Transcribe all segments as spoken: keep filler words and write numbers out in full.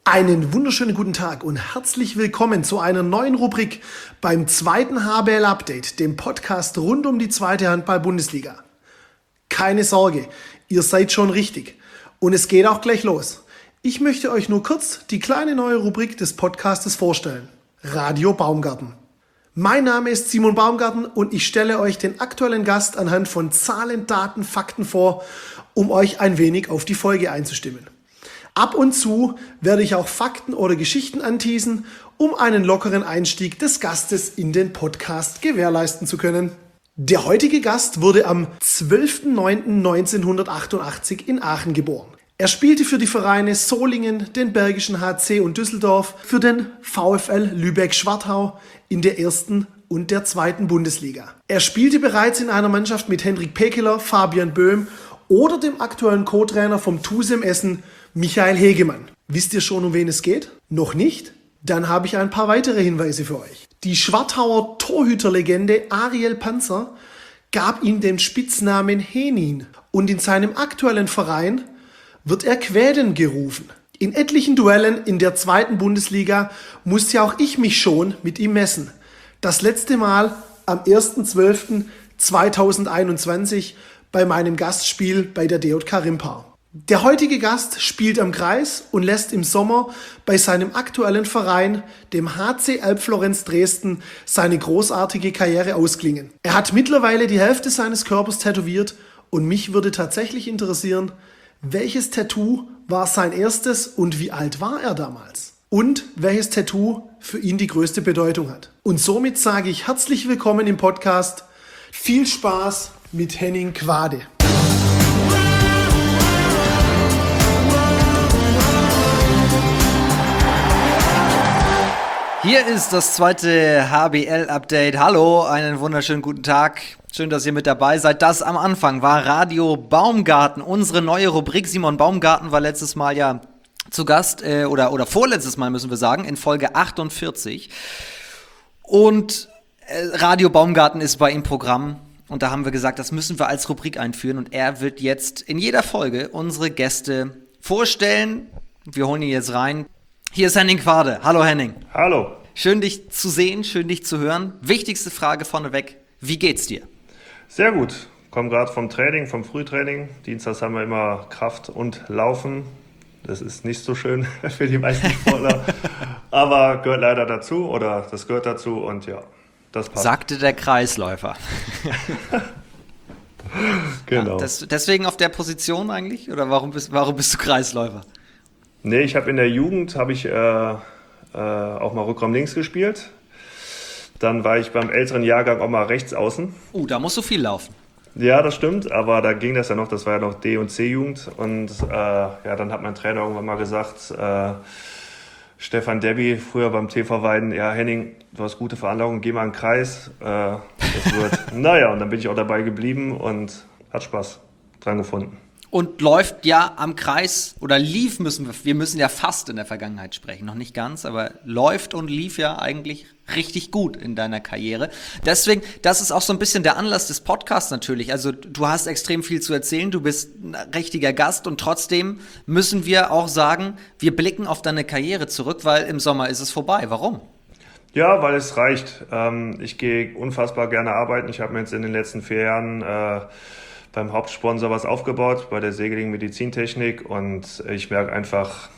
Einen wunderschönen guten Tag und herzlich willkommen zu einer neuen Rubrik beim zweiten H B L-Update, dem Podcast rund um die zweite Handball-Bundesliga. Keine Sorge, ihr seid schon richtig und es geht auch gleich los. Ich möchte euch nur kurz die kleine neue Rubrik des Podcastes vorstellen. Radio Baumgarten. Mein Name ist Simon Baumgarten und ich stelle euch den aktuellen Gast anhand von Zahlen, Daten, Fakten vor, um euch ein wenig auf die Folge einzustimmen. Ab und zu werde ich auch Fakten oder Geschichten anteasen, um einen lockeren Einstieg des Gastes in den Podcast gewährleisten zu können. Der heutige Gast wurde am zwölften neunten neunzehnhundertachtundachtzig in Aachen geboren. Er spielte für die Vereine Solingen, den Bergischen H C und Düsseldorf, für den VfL Lübeck-Schwartau in der ersten und der zweiten Bundesliga. Er spielte bereits in einer Mannschaft mit Henrik Pekeler, Fabian Böhm oder dem aktuellen Co-Trainer vom T U S E M Essen, Michael Hegemann. Wisst ihr schon, um wen es geht? Noch nicht? Dann habe ich ein paar weitere Hinweise für euch. Die Schwartauer Torhüterlegende Ariel Panzer gab ihm den Spitznamen Henin und in seinem aktuellen Verein wird er Quäden gerufen. In etlichen Duellen in der zweiten Bundesliga musste auch ich mich schon mit ihm messen. Das letzte Mal am ersten zwölften zweitausendeinundzwanzig bei meinem Gastspiel bei der D J K Rimpa. Der heutige Gast spielt am Kreis und lässt im Sommer bei seinem aktuellen Verein, dem H C Elbflorenz Dresden, seine großartige Karriere ausklingen. Er hat mittlerweile die Hälfte seines Körpers tätowiert und mich würde tatsächlich interessieren, welches Tattoo war sein erstes und wie alt war er damals? Und welches Tattoo für ihn die größte Bedeutung hat. Und somit sage ich herzlich willkommen im Podcast. Viel Spaß mit Henning Quade. Hier ist das zweite H B L-Update. Hallo, einen wunderschönen guten Tag. Schön, dass ihr mit dabei seid. Das am Anfang war Radio Baumgarten, unsere neue Rubrik. Simon Baumgarten war letztes Mal ja zu Gast, äh, oder, oder vorletztes Mal müssen wir sagen, in Folge achtundvierzig. Und äh, Radio Baumgarten ist bei ihm Programm. Und da haben wir gesagt, das müssen wir als Rubrik einführen. Und er wird jetzt in jeder Folge unsere Gäste vorstellen. Wir holen ihn jetzt rein. Hier ist Henning Quade. Hallo Henning. Hallo. Schön dich zu sehen, schön dich zu hören. Wichtigste Frage vorneweg, wie geht's dir? Sehr gut. Komme gerade vom Training, vom Frühtraining. Dienstags haben wir immer Kraft und Laufen. Das ist nicht so schön für die meisten Sportler, aber gehört leider dazu oder das gehört dazu und ja, das passt. Sagte der Kreisläufer. Genau. Ja, das, deswegen auf der Position eigentlich? Oder warum bist, warum bist du Kreisläufer? Nee, ich habe in der Jugend habe ich äh, äh, auch mal Rückraum links gespielt. Dann war ich beim älteren Jahrgang auch mal rechts außen. Uh, da musst du viel laufen. Ja, das stimmt, aber da ging das ja noch, das war ja noch D- und C-Jugend. Und äh, ja, dann hat mein Trainer irgendwann mal gesagt, äh, Stefan Debby, früher beim T V Weiden, ja Henning, du hast gute Veranlagung, geh mal in den Kreis. Äh, das wird, naja, und dann bin ich auch dabei geblieben und hat Spaß dran gefunden. Und läuft ja am Kreis, oder lief müssen wir, wir müssen ja fast in der Vergangenheit sprechen, noch nicht ganz, aber läuft und lief ja eigentlich richtig gut in deiner Karriere. Deswegen, das ist auch so ein bisschen der Anlass des Podcasts natürlich. Also du hast extrem viel zu erzählen, du bist ein richtiger Gast und trotzdem müssen wir auch sagen, wir blicken auf deine Karriere zurück, weil im Sommer ist es vorbei. Warum? Ja, weil es reicht. Ich gehe unfassbar gerne arbeiten. Ich habe mir jetzt in den letzten vier Jahren äh, beim Hauptsponsor was aufgebaut, bei der Segeling Medizintechnik und ich merke einfach,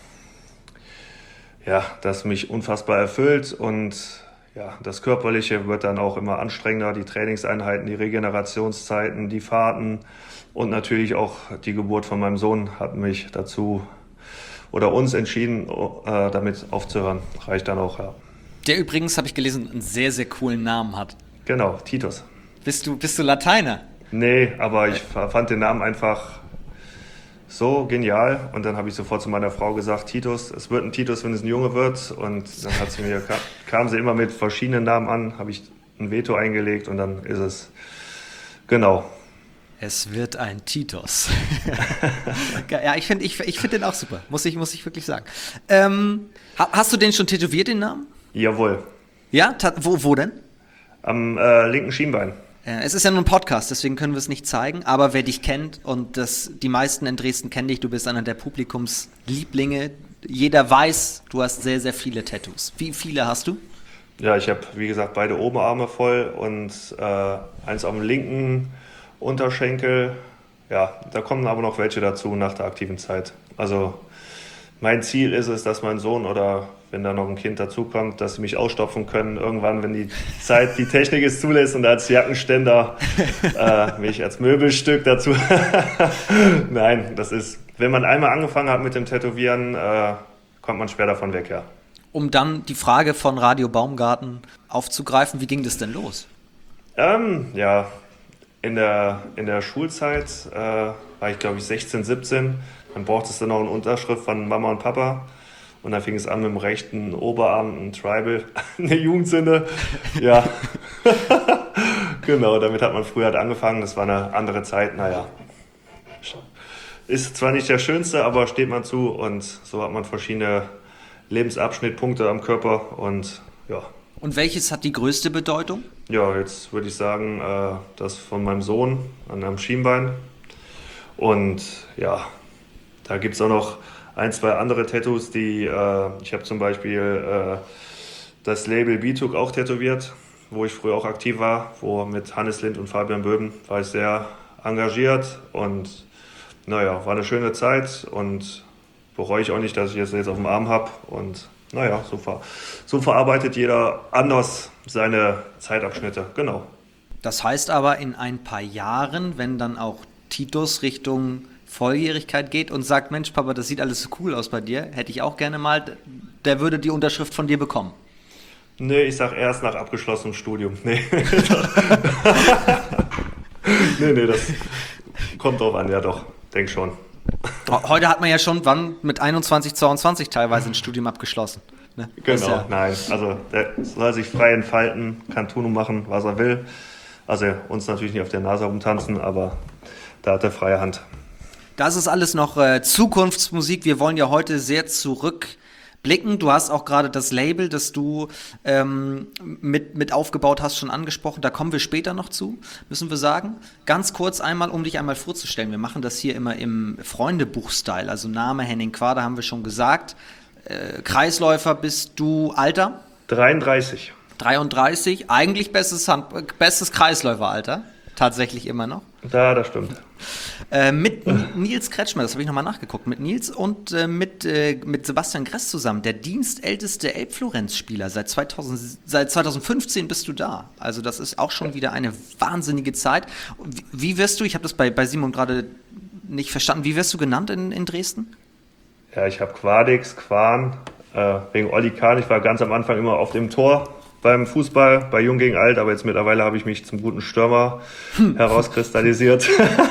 ja, dass mich unfassbar erfüllt und ja, das Körperliche wird dann auch immer anstrengender, die Trainingseinheiten, die Regenerationszeiten, die Fahrten und natürlich auch die Geburt von meinem Sohn hat mich dazu oder uns entschieden, äh, damit aufzuhören. Reicht dann auch, ja. Der übrigens, habe ich gelesen, einen sehr, sehr coolen Namen hat. Genau, Titus. Bist du, bist du Lateiner? Nee, aber ich fand den Namen einfach so genial und dann habe ich sofort zu meiner Frau gesagt, Titus, es wird ein Titus, wenn es ein Junge wird und dann hat sie mir, kam, kam sie immer mit verschiedenen Namen an, habe ich ein Veto eingelegt und dann ist es, genau. Es wird ein Titus. Ja, ich finde ich, ich find den auch super, muss ich, muss ich wirklich sagen. Ähm, hast du den schon tätowiert, den Namen? Jawohl. Ja, ta- wo, wo denn? Am äh, linken Schienbein. Es ist ja nur ein Podcast, deswegen können wir es nicht zeigen, aber wer dich kennt und das, die meisten in Dresden kennen dich, du bist einer der Publikumslieblinge, jeder weiß, du hast sehr, sehr viele Tattoos. Wie viele hast du? Ja, ich habe, wie gesagt, beide Oberarme voll und äh, eins am linken Unterschenkel. Ja, da kommen aber noch welche dazu nach der aktiven Zeit. Also mein Ziel ist es, dass mein Sohn oder wenn da noch ein Kind dazukommt, dass sie mich ausstopfen können. Irgendwann, wenn die Zeit, die Technik es zulässt und als Jackenständer äh, mich als Möbelstück dazu. Nein, das ist, wenn man einmal angefangen hat mit dem Tätowieren, äh, kommt man schwer davon weg, ja. Um dann die Frage von Radio Baumgarten aufzugreifen, wie ging das denn los? Ähm, ja, in der, in der Schulzeit äh, war ich, glaube ich, sechzehn, siebzehn. Dann brauchte es dann noch eine Unterschrift von Mama und Papa. Und dann fing es an mit dem rechten Oberarm, ein Tribal, eine Jugendsünde. Ja, genau, damit hat man früher halt angefangen. Das war eine andere Zeit, naja. Ist zwar nicht der schönste, aber steht man zu. Und so hat man verschiedene Lebensabschnittpunkte am Körper. Und ja. Und welches hat die größte Bedeutung? Ja, jetzt würde ich sagen, äh, das von meinem Sohn an einem Schienbein. Und ja, da gibt es auch noch ein, zwei andere Tattoos, die, äh, ich habe zum Beispiel äh, das Label B-Took auch tätowiert, wo ich früher auch aktiv war, wo mit Hannes Lind und Fabian Böben war ich sehr engagiert und naja, war eine schöne Zeit und bereue ich auch nicht, dass ich es jetzt auf dem Arm habe und naja, so, ver- so verarbeitet jeder anders seine Zeitabschnitte, genau. Das heißt aber, in ein paar Jahren, wenn dann auch Titus Richtung Volljährigkeit geht und sagt, Mensch, Papa, das sieht alles so cool aus bei dir, hätte ich auch gerne mal, der würde die Unterschrift von dir bekommen. Nee, ich sag erst nach abgeschlossenem Studium. Nee. nee, nee, das kommt drauf an, ja doch, denk schon. Heute hat man ja schon, wann, mit einundzwanzig, zweiundzwanzig teilweise ein Studium abgeschlossen. Ne? Genau, Ja nein, also der soll sich frei entfalten, kann tun und machen, was er will. Also uns natürlich nicht auf der Nase rumtanzen, aber da hat er freie Hand. Das ist alles noch äh, Zukunftsmusik. Wir wollen ja heute sehr zurückblicken. Du hast auch gerade das Label, das du ähm, mit, mit aufgebaut hast, schon angesprochen. Da kommen wir später noch zu, müssen wir sagen. Ganz kurz einmal, um dich einmal vorzustellen. Wir machen das hier immer im Freundebuch-Style. Also Name Henning Quader haben wir schon gesagt. Äh, Kreisläufer bist du Alter? dreiunddreißig. dreiunddreißig. Eigentlich bestes, Hand, bestes Kreisläuferalter. Tatsächlich immer noch. Ja, das stimmt. Äh, mit Nils Kretschmer, das habe ich nochmal nachgeguckt, mit Nils und äh, mit, äh, mit Sebastian Gress zusammen, der dienstälteste Elbflorenz-Spieler. Seit, zweitausend, seit zweitausendfünfzehn bist du da. Also das ist auch schon wieder eine wahnsinnige Zeit. Wie, wie wirst du, ich habe das bei, bei Simon gerade nicht verstanden, wie wirst du genannt in, in Dresden? Ja, ich habe Quadix, Quan, äh, wegen Olli Kahn. Ich war ganz am Anfang immer auf dem Tor beim Fußball, bei Jung gegen Alt, aber jetzt mittlerweile habe ich mich zum guten Stürmer hm. herauskristallisiert.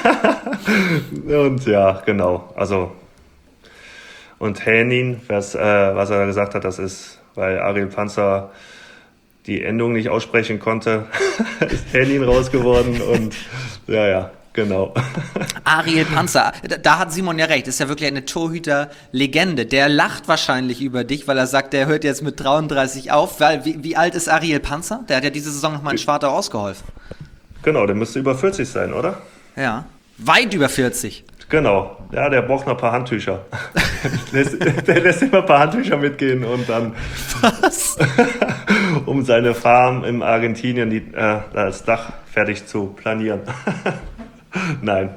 Und ja, genau, also und Hennin, was, äh, was er gesagt hat, das ist, weil Ariel Panzer die Endung nicht aussprechen konnte, ist Hennin raus geworden und ja, ja, genau. Ariel Panzer, da, da hat Simon ja recht, ist ja wirklich eine Torhüter-Legende. Der lacht wahrscheinlich über dich, weil er sagt, der hört jetzt mit dreiunddreißig auf. Weil, wie, wie alt ist Ariel Panzer? Der hat ja diese Saison nochmal in Schwartau ausgeholfen. Genau, der müsste über vierzig sein, oder? Ja, weit über vierzig. Genau, ja, der braucht noch ein paar Handtücher. der, lässt, der lässt immer ein paar Handtücher mitgehen und dann, was? um seine Farm in Argentinien die, äh, als Dach fertig zu planieren. Nein.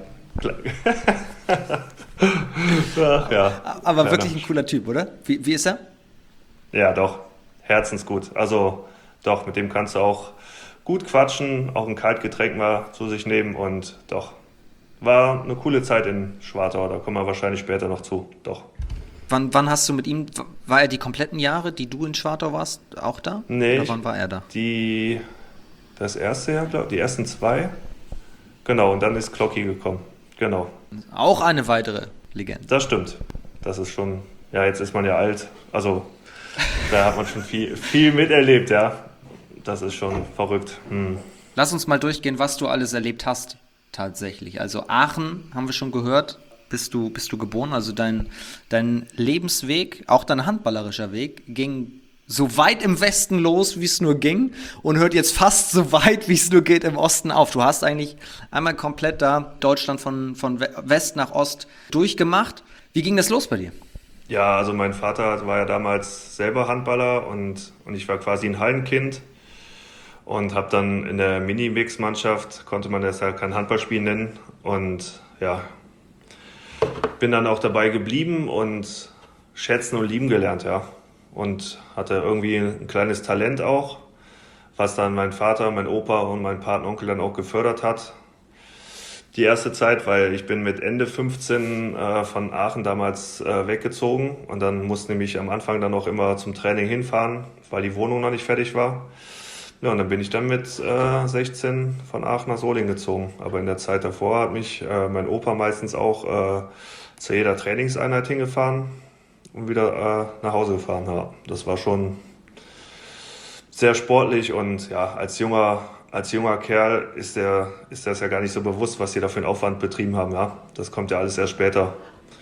Ach, ja. Aber ja, wirklich ein cooler Typ, oder? Wie, wie ist er? Ja, doch. Herzensgut. Also, doch, mit dem kannst du auch gut quatschen, auch ein Kaltgetränk mal zu sich nehmen und doch. War eine coole Zeit in Schwartau, da kommen wir wahrscheinlich später noch zu. Doch. Wann, wann hast du mit ihm, war er die kompletten Jahre, die du in Schwartau warst, auch da? Nee. Oder wann war er da? Die, das erste Jahr, glaube ich, die ersten zwei. Genau, und dann ist Klocki gekommen. Genau. Auch eine weitere Legende. Das stimmt. Das ist schon, ja, jetzt ist man ja alt. Also, da hat man schon viel, viel miterlebt, ja. Das ist schon verrückt. Hm. Lass uns mal durchgehen, was du alles erlebt hast, tatsächlich. Also Aachen, haben wir schon gehört, bist du, bist du geboren. Also dein, dein Lebensweg, auch dein handballerischer Weg, ging so weit im Westen los, wie es nur ging und hört jetzt fast so weit, wie es nur geht, im Osten auf. Du hast eigentlich einmal komplett da Deutschland von, von West nach Ost durchgemacht. Wie ging das los bei dir? Ja, also mein Vater war ja damals selber Handballer und, und ich war quasi ein Hallenkind und habe dann in der Mini-Mix-Mannschaft, konnte man das ja kein Handballspiel nennen, und ja, bin dann auch dabei geblieben und schätzen und lieben gelernt, ja. Und hatte irgendwie ein kleines Talent auch, was dann mein Vater, mein Opa und mein Patenonkel dann auch gefördert hat. Die erste Zeit, weil ich bin mit Ende fünfzehn äh, von Aachen damals äh, weggezogen und dann musste ich mich am Anfang dann auch immer zum Training hinfahren, weil die Wohnung noch nicht fertig war. Ja, und dann bin ich dann mit äh, sechzehn von Aachen nach Solingen gezogen. Aber in der Zeit davor hat mich äh, mein Opa meistens auch äh, zu jeder Trainingseinheit hingefahren und wieder äh, nach Hause gefahren. Ja, das war schon sehr sportlich und ja, als junger Als junger Kerl ist, der, ist das ja gar nicht so bewusst, was die da für einen Aufwand betrieben haben. Ja? Das kommt ja alles erst später.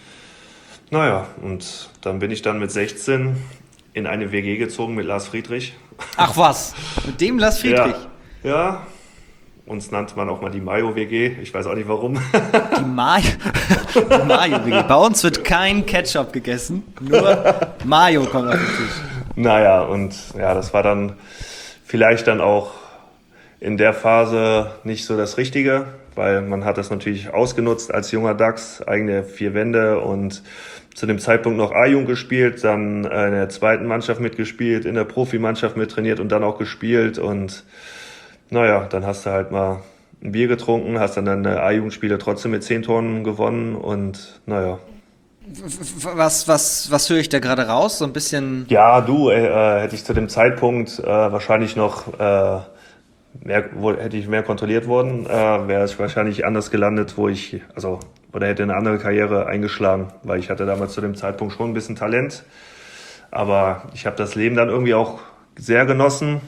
Naja, und dann bin ich dann mit sechzehn in eine W G gezogen mit Lars Friedrich. Ach was, mit dem Lars Friedrich? Ja, ja. Uns nannte man auch mal die Mayo-W G. Ich weiß auch nicht warum. Die Mayo, die Mayo-W G. Bei uns wird kein Ketchup gegessen, nur Mayo kommt auf den Tisch. Naja, und ja, das war dann vielleicht dann auch in der Phase nicht so das Richtige, weil man hat das natürlich ausgenutzt als junger Dachs, eigene vier Wände und zu dem Zeitpunkt noch A-Jugend gespielt, dann in der zweiten Mannschaft mitgespielt, in der Profimannschaft mittrainiert und dann auch gespielt und naja, dann hast du halt mal ein Bier getrunken, hast dann deine A-Jugendspiele trotzdem mit zehn Toren gewonnen und naja. Was, was, was höre ich da gerade raus? So ein bisschen... Ja, du, äh, hätte ich zu dem Zeitpunkt äh, wahrscheinlich noch... Äh, Mehr, wo, hätte ich mehr kontrolliert worden, äh, wäre ich wahrscheinlich anders gelandet, wo ich, also, oder hätte eine andere Karriere eingeschlagen, weil ich hatte damals zu dem Zeitpunkt schon ein bisschen Talent, aber ich habe das Leben dann irgendwie auch sehr genossen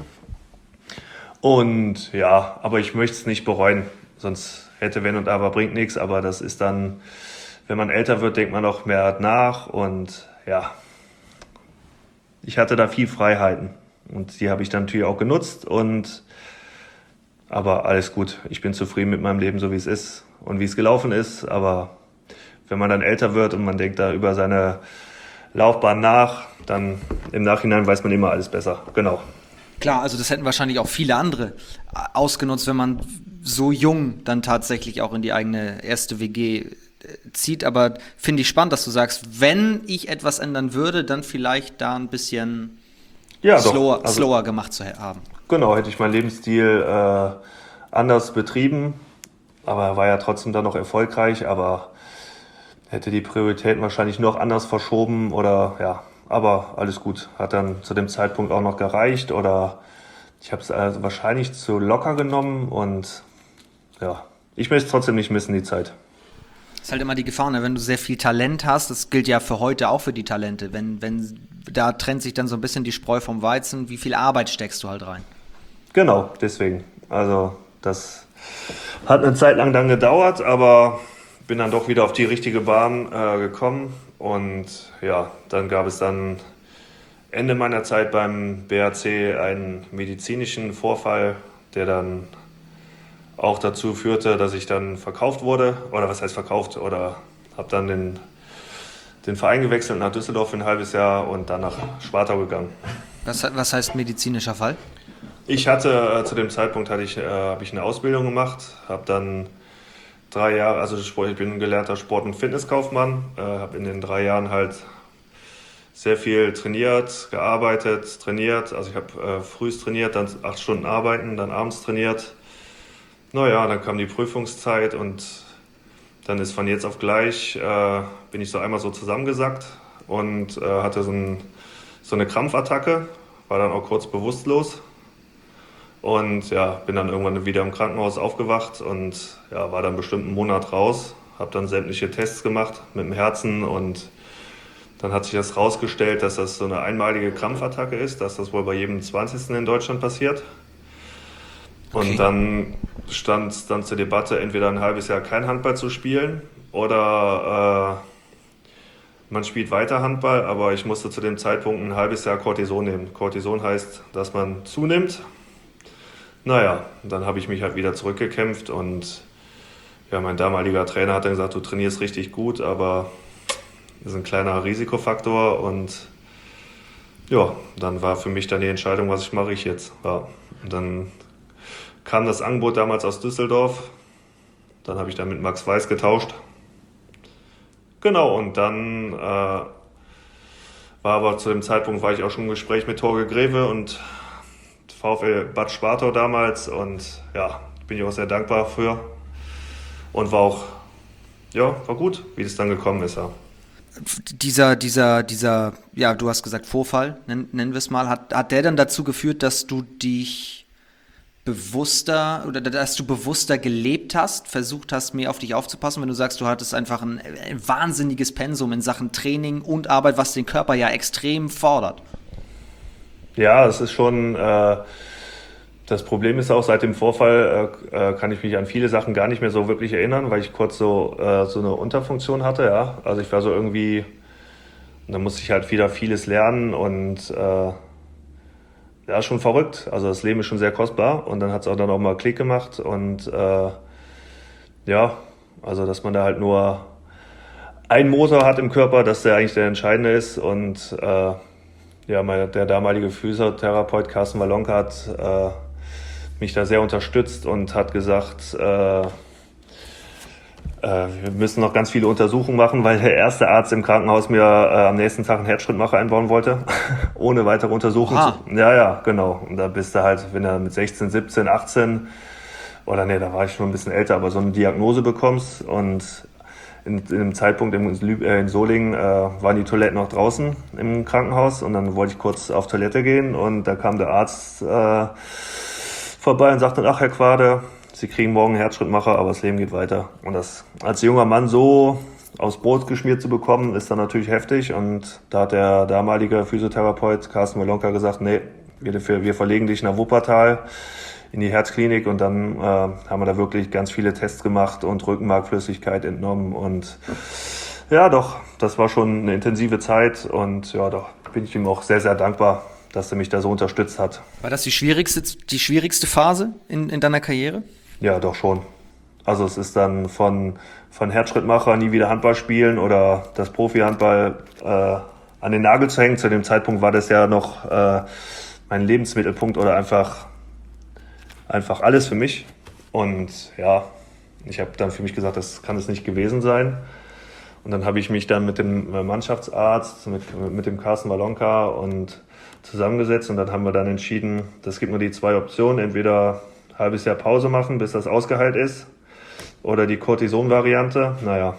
und ja, aber ich möchte es nicht bereuen, sonst hätte wenn und aber bringt nichts, aber das ist dann, wenn man älter wird, denkt man auch mehr nach und ja, ich hatte da viel Freiheiten und die habe ich dann natürlich auch genutzt und aber alles gut, ich bin zufrieden mit meinem Leben, so wie es ist und wie es gelaufen ist. Aber wenn man dann älter wird und man denkt da über seine Laufbahn nach, dann im Nachhinein weiß man immer alles besser. Genau. Klar, also das hätten wahrscheinlich auch viele andere ausgenutzt, wenn man so jung dann tatsächlich auch in die eigene erste W G zieht. Aber finde ich spannend, dass du sagst, wenn ich etwas ändern würde, dann vielleicht da ein bisschen ja, slower, also, slower gemacht zu haben. Genau, hätte ich meinen Lebensstil äh, anders betrieben, aber er war ja trotzdem dann noch erfolgreich, aber hätte die Prioritäten wahrscheinlich noch anders verschoben oder ja, aber alles gut, hat dann zu dem Zeitpunkt auch noch gereicht oder ich habe es also wahrscheinlich zu locker genommen und ja, ich möchte es trotzdem nicht missen, die Zeit. Das ist halt immer die Gefahr, ne? Wenn du sehr viel Talent hast, das gilt ja für heute auch für die Talente, wenn, wenn da trennt sich dann so ein bisschen die Spreu vom Weizen, wie viel Arbeit steckst du halt rein? Genau, deswegen. Also das hat eine Zeit lang dann gedauert, aber bin dann doch wieder auf die richtige Bahn äh, gekommen. Und ja, dann gab es dann Ende meiner Zeit beim B H C einen medizinischen Vorfall, der dann auch dazu führte, dass ich dann verkauft wurde. Oder was heißt verkauft? Oder habe dann den, den Verein gewechselt nach Düsseldorf für ein halbes Jahr und dann nach Schwartau gegangen. Was, was heißt medizinischer Fall? Ich hatte äh, zu dem Zeitpunkt hatte ich, äh, habe ich eine Ausbildung gemacht, habe dann drei Jahre, also ich bin ein gelernter Sport- und Fitnesskaufmann, äh, habe in den drei Jahren halt sehr viel trainiert, gearbeitet, trainiert. Also ich habe äh, frühs trainiert, dann acht Stunden arbeiten, dann abends trainiert. Naja, dann kam die Prüfungszeit und dann ist von jetzt auf gleich, äh, bin ich so einmal so zusammengesackt und äh, hatte so, ein, so eine Krampfattacke, war dann auch kurz bewusstlos. Und ja, bin dann irgendwann wieder im Krankenhaus aufgewacht und ja, war dann bestimmt einen Monat raus. Habe dann sämtliche Tests gemacht mit dem Herzen und dann hat sich das rausgestellt, dass das so eine einmalige Krampfattacke ist, dass das wohl bei jedem zwanzigsten in Deutschland passiert. Und okay. Dann stand es dann zur Debatte, entweder ein halbes Jahr kein Handball zu spielen oder äh, man spielt weiter Handball, aber ich musste zu dem Zeitpunkt ein halbes Jahr Cortison nehmen. Cortison heißt, dass man zunimmt. Naja, dann habe ich mich halt wieder zurückgekämpft und ja, mein damaliger Trainer hat dann gesagt, du trainierst richtig gut, aber ist ein kleiner Risikofaktor und ja, dann war für mich dann die Entscheidung, was ich mache ich jetzt. Ja. Und dann kam das Angebot damals aus Düsseldorf, dann habe ich dann mit Max Weiß getauscht. Genau, und dann äh, war aber zu dem Zeitpunkt, war ich auch schon im Gespräch mit Torge Greve und VfL Bad Spartau damals und ja, bin ich auch sehr dankbar für und war auch, ja, war gut, wie das dann gekommen ist, ja. Dieser, dieser, dieser, ja, du hast gesagt Vorfall, nennen, nennen wir es mal, hat, hat der dann dazu geführt, dass du dich bewusster oder dass du bewusster gelebt hast, versucht hast, mehr auf dich aufzupassen, wenn du sagst, du hattest einfach ein, ein wahnsinniges Pensum in Sachen Training und Arbeit, was den Körper ja extrem fordert? Ja, es ist schon, äh, das Problem ist auch, seit dem Vorfall äh, kann ich mich an viele Sachen gar nicht mehr so wirklich erinnern, weil ich kurz so, äh, so eine Unterfunktion hatte, ja. Also ich war so irgendwie, da musste ich halt wieder vieles lernen und äh, ja, schon verrückt. Also das Leben ist schon sehr kostbar und dann hat es auch dann auch mal Klick gemacht und äh, ja, also dass man da halt nur einen Motor hat im Körper, dass der eigentlich der entscheidende ist und äh, ja, mein, der damalige Physiotherapeut Carsten Wallonka hat äh, mich da sehr unterstützt und hat gesagt, äh, wir müssen noch ganz viele Untersuchungen machen, weil der erste Arzt im Krankenhaus mir äh, am nächsten Tag einen Herzschrittmacher einbauen wollte, ohne weitere Untersuchungen. Zu, ja, ja, genau. Und da bist du halt, wenn du mit sechzehn, siebzehn, achtzehn oder nee, da war ich schon ein bisschen älter, aber so eine Diagnose bekommst und in, in einem Zeitpunkt in, in Solingen äh, waren die Toiletten noch draußen im Krankenhaus und dann wollte ich kurz auf Toilette gehen und da kam der Arzt äh, vorbei und sagte, ach Herr Quade, Sie kriegen morgen einen Herzschrittmacher, aber das Leben geht weiter. Und das als junger Mann so aufs Brot geschmiert zu bekommen, ist dann natürlich heftig. Und da hat der damalige Physiotherapeut Carsten Wallonka gesagt, nee, wir, wir verlegen dich nach Wuppertal in die Herzklinik. Und dann äh, haben wir da wirklich ganz viele Tests gemacht und Rückenmarkflüssigkeit entnommen. Und ja, doch, das war schon eine intensive Zeit. Und ja, doch bin ich ihm auch sehr, sehr dankbar, dass er mich da so unterstützt hat. War das die schwierigste, die schwierigste Phase in, in deiner Karriere? Ja, doch schon. Also es ist dann von, von Herzschrittmacher, nie wieder Handball spielen oder das Profi-Handball äh, an den Nagel zu hängen. Zu dem Zeitpunkt war das ja noch äh, mein Lebensmittelpunkt oder einfach, einfach alles für mich. Und ja, ich habe dann für mich gesagt, das kann es nicht gewesen sein. Und dann habe ich mich dann mit dem Mannschaftsarzt, mit, mit dem Carsten Wallonka und zusammengesetzt und dann haben wir dann entschieden, das gibt nur die zwei Optionen, entweder ein halbes Jahr Pause machen, bis das ausgeheilt ist, oder die Cortison-Variante, naja.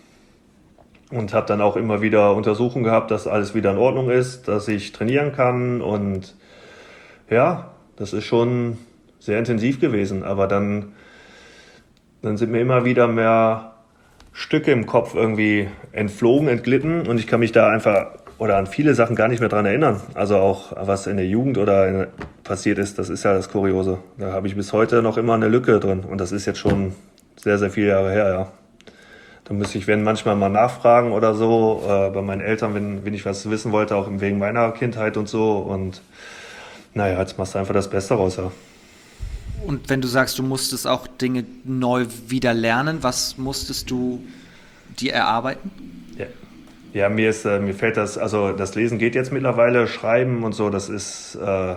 Und habe dann auch immer wieder Untersuchungen gehabt, dass alles wieder in Ordnung ist, dass ich trainieren kann und ja, das ist schon sehr intensiv gewesen, aber dann, dann sind mir immer wieder mehr Stücke im Kopf irgendwie entflogen, entglitten und ich kann mich da einfach oder an viele Sachen gar nicht mehr dran erinnern. Also auch was in der Jugend oder in, passiert ist, das ist ja das Kuriose. Da habe ich bis heute noch immer eine Lücke drin und das ist jetzt schon sehr, sehr viele Jahre her, ja. Da müsste ich, wenn manchmal mal nachfragen oder so, äh, bei meinen Eltern, wenn, wenn ich was wissen wollte, auch wegen meiner Kindheit und so und naja, jetzt machst du einfach das Beste raus, ja. Und wenn du sagst, du musstest auch Dinge neu wieder lernen, was musstest du dir erarbeiten? Ja, ja mir, ist, äh, mir fällt das, also das Lesen geht jetzt mittlerweile, Schreiben und so, das ist äh,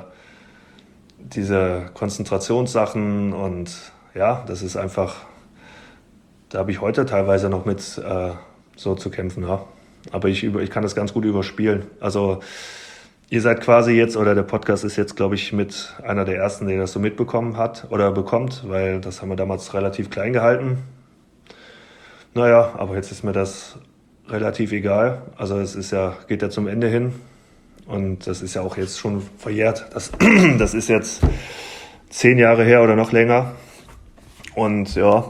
diese Konzentrationssachen und ja, das ist einfach, da habe ich heute teilweise noch mit äh, so zu kämpfen, ja. Aber ich, über, ich kann das ganz gut überspielen. Also ihr seid quasi jetzt, oder der Podcast ist jetzt, glaube ich, mit einer der ersten, der das so mitbekommen hat oder bekommt, weil das haben wir damals relativ klein gehalten. Naja, aber jetzt ist mir das relativ egal. Also es ist ja, geht ja zum Ende hin und das ist ja auch jetzt schon verjährt. Das, das ist jetzt zehn Jahre her oder noch länger und ja,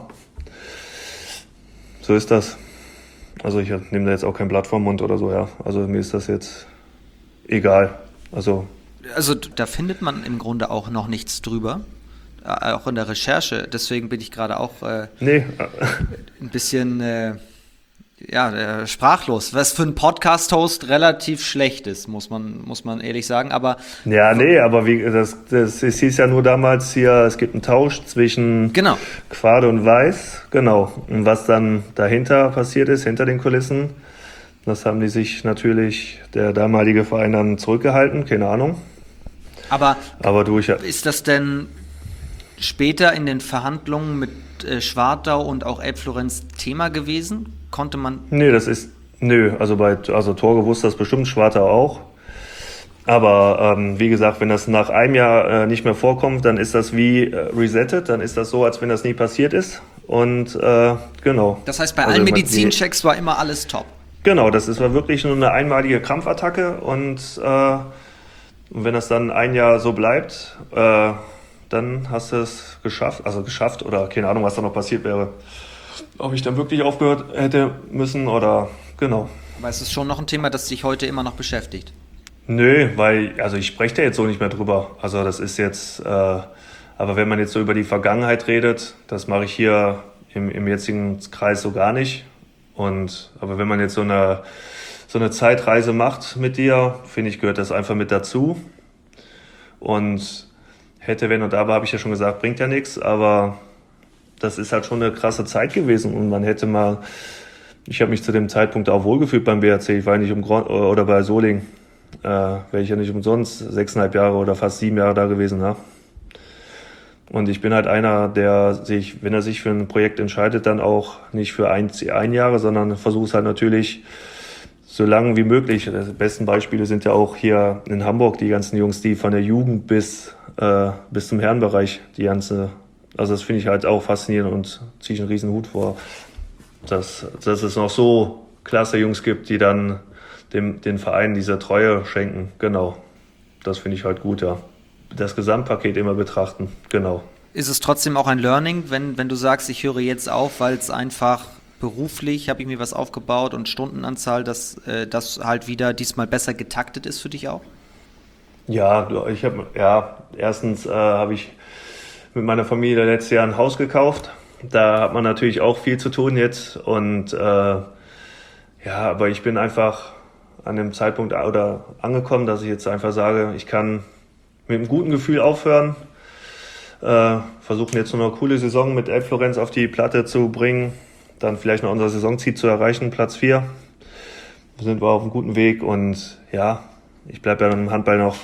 so ist das. Also ich nehme da jetzt auch kein Blatt vom Mund oder so, ja. Also mir ist das jetzt egal. Also, also da findet man im Grunde auch noch nichts drüber, äh, auch in der Recherche. Deswegen bin ich gerade auch äh, nee. ein bisschen äh, ja, äh, sprachlos. Was für einen Podcast-Host relativ schlecht ist, muss man, muss man ehrlich sagen. Aber ja, nee, aber wie, das, das, es hieß ja nur damals hier, es gibt einen Tausch zwischen genau. Quade und Weiß. Genau. Und was dann dahinter passiert ist, hinter den Kulissen, Das haben die sich natürlich, der damalige Verein, dann zurückgehalten, keine Ahnung. Aber, Aber durch, ist das denn später in den Verhandlungen mit äh, Schwartau und auch Elbflorenz Thema gewesen? Konnte man... Nee, das ist, nö, also bei, also Torge wusste das bestimmt, Schwartau auch. Aber ähm, wie gesagt, wenn das nach einem Jahr äh, nicht mehr vorkommt, dann ist das wie äh, resettet, dann ist das so, als wenn das nie passiert ist. Und äh, genau. Das heißt, bei also allen Medizinchecks war immer alles top? Genau, das ist, war wirklich nur eine einmalige Krampfattacke. Und äh, wenn das dann ein Jahr so bleibt, äh, dann hast du es geschafft, also geschafft oder keine Ahnung, was da noch passiert wäre. Ob ich dann wirklich aufgehört hätte müssen oder genau. Aber es ist schon noch ein Thema, das dich heute immer noch beschäftigt. Nö, weil, also ich spreche da jetzt so nicht mehr drüber. Also das ist jetzt, äh, aber wenn man jetzt so über die Vergangenheit redet, das mache ich hier im, im jetzigen Kreis so gar nicht. Und, aber wenn man jetzt so eine, so eine Zeitreise macht mit dir, finde ich, gehört das einfach mit dazu. Und hätte, wenn und aber, habe ich ja schon gesagt, bringt ja nichts, aber das ist halt schon eine krasse Zeit gewesen und man hätte mal, ich habe mich zu dem Zeitpunkt auch wohlgefühlt beim B R C, ich war ja nicht um oder bei Solingen. Äh, wäre ich ja nicht umsonst sechseinhalb Jahre oder fast sieben Jahre da gewesen. Ja? Und ich bin halt einer, der sich, wenn er sich für ein Projekt entscheidet, dann auch nicht für ein, ein Jahre, sondern versucht es halt natürlich so lange wie möglich. Die besten Beispiele sind ja auch hier in Hamburg, die ganzen Jungs, die von der Jugend bis, äh, bis zum Herrenbereich, die ganze, also das finde ich halt auch faszinierend und ziehe ich einen riesen Hut vor, dass, dass es noch so klasse Jungs gibt, die dann Dem, den Verein diese Treue schenken, genau. Das finde ich halt gut, ja. Das Gesamtpaket immer betrachten, genau. Ist es trotzdem auch ein Learning, wenn, wenn du sagst, ich höre jetzt auf, weil es einfach beruflich, habe ich mir was aufgebaut und Stundenanzahl, dass äh, das halt wieder diesmal besser getaktet ist für dich auch? Ja, ich habe, ja, erstens äh, habe ich mit meiner Familie letztes Jahr ein Haus gekauft. Da hat man natürlich auch viel zu tun jetzt und äh, ja, aber ich bin einfach an dem Zeitpunkt oder angekommen, dass ich jetzt einfach sage, ich kann mit einem guten Gefühl aufhören, äh, versuchen jetzt nur eine coole Saison mit Elbflorenz auf die Platte zu bringen, dann vielleicht noch unser Saisonziel zu erreichen, Platz vier. Da sind wir auf einem guten Weg und ja, ich bleibe ja im Handball noch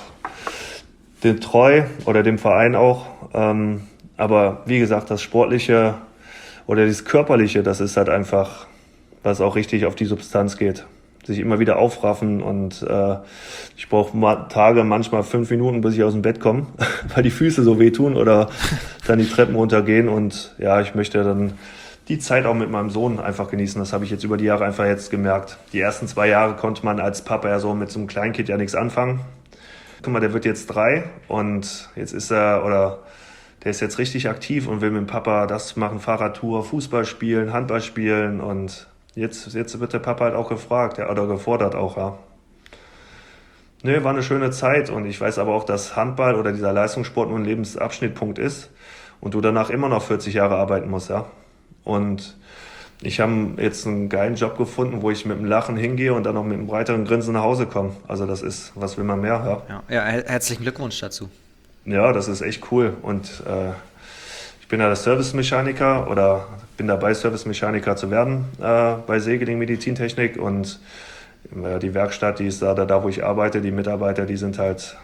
dem treu oder dem Verein auch, ähm, aber wie gesagt, das Sportliche oder das Körperliche, das ist halt einfach, was auch richtig auf die Substanz geht. Sich immer wieder aufraffen und äh, ich brauche ma- Tage, manchmal fünf Minuten, bis ich aus dem Bett komme, weil die Füße so wehtun oder dann die Treppen runtergehen und ja, ich möchte dann die Zeit auch mit meinem Sohn einfach genießen. Das habe ich jetzt über die Jahre einfach jetzt gemerkt. Die ersten zwei Jahre konnte man als Papa ja so mit so einem Kleinkind ja nichts anfangen. Guck mal, der wird jetzt drei und jetzt ist er, oder der ist jetzt richtig aktiv und will mit dem Papa das machen, Fahrradtour, Fußball spielen, Handball spielen und Jetzt, jetzt wird der Papa halt auch gefragt, ja, oder gefordert auch, ja. Nö, war eine schöne Zeit und ich weiß aber auch, dass Handball oder dieser Leistungssport nur ein Lebensabschnittpunkt ist und du danach immer noch vierzig Jahre arbeiten musst, ja. Und ich habe jetzt einen geilen Job gefunden, wo ich mit einem Lachen hingehe und dann auch mit einem breiteren Grinsen nach Hause komme. Also das ist, was will man mehr, ja. Ja, ja, her- herzlichen Glückwunsch dazu. Ja, das ist echt cool und äh, ich bin ja der Servicemechaniker oder bin dabei, Servicemechaniker zu werden äh, bei Segeling Medizintechnik und äh, die Werkstatt, die ist da, da, da, wo ich arbeite, die Mitarbeiter, die sind halt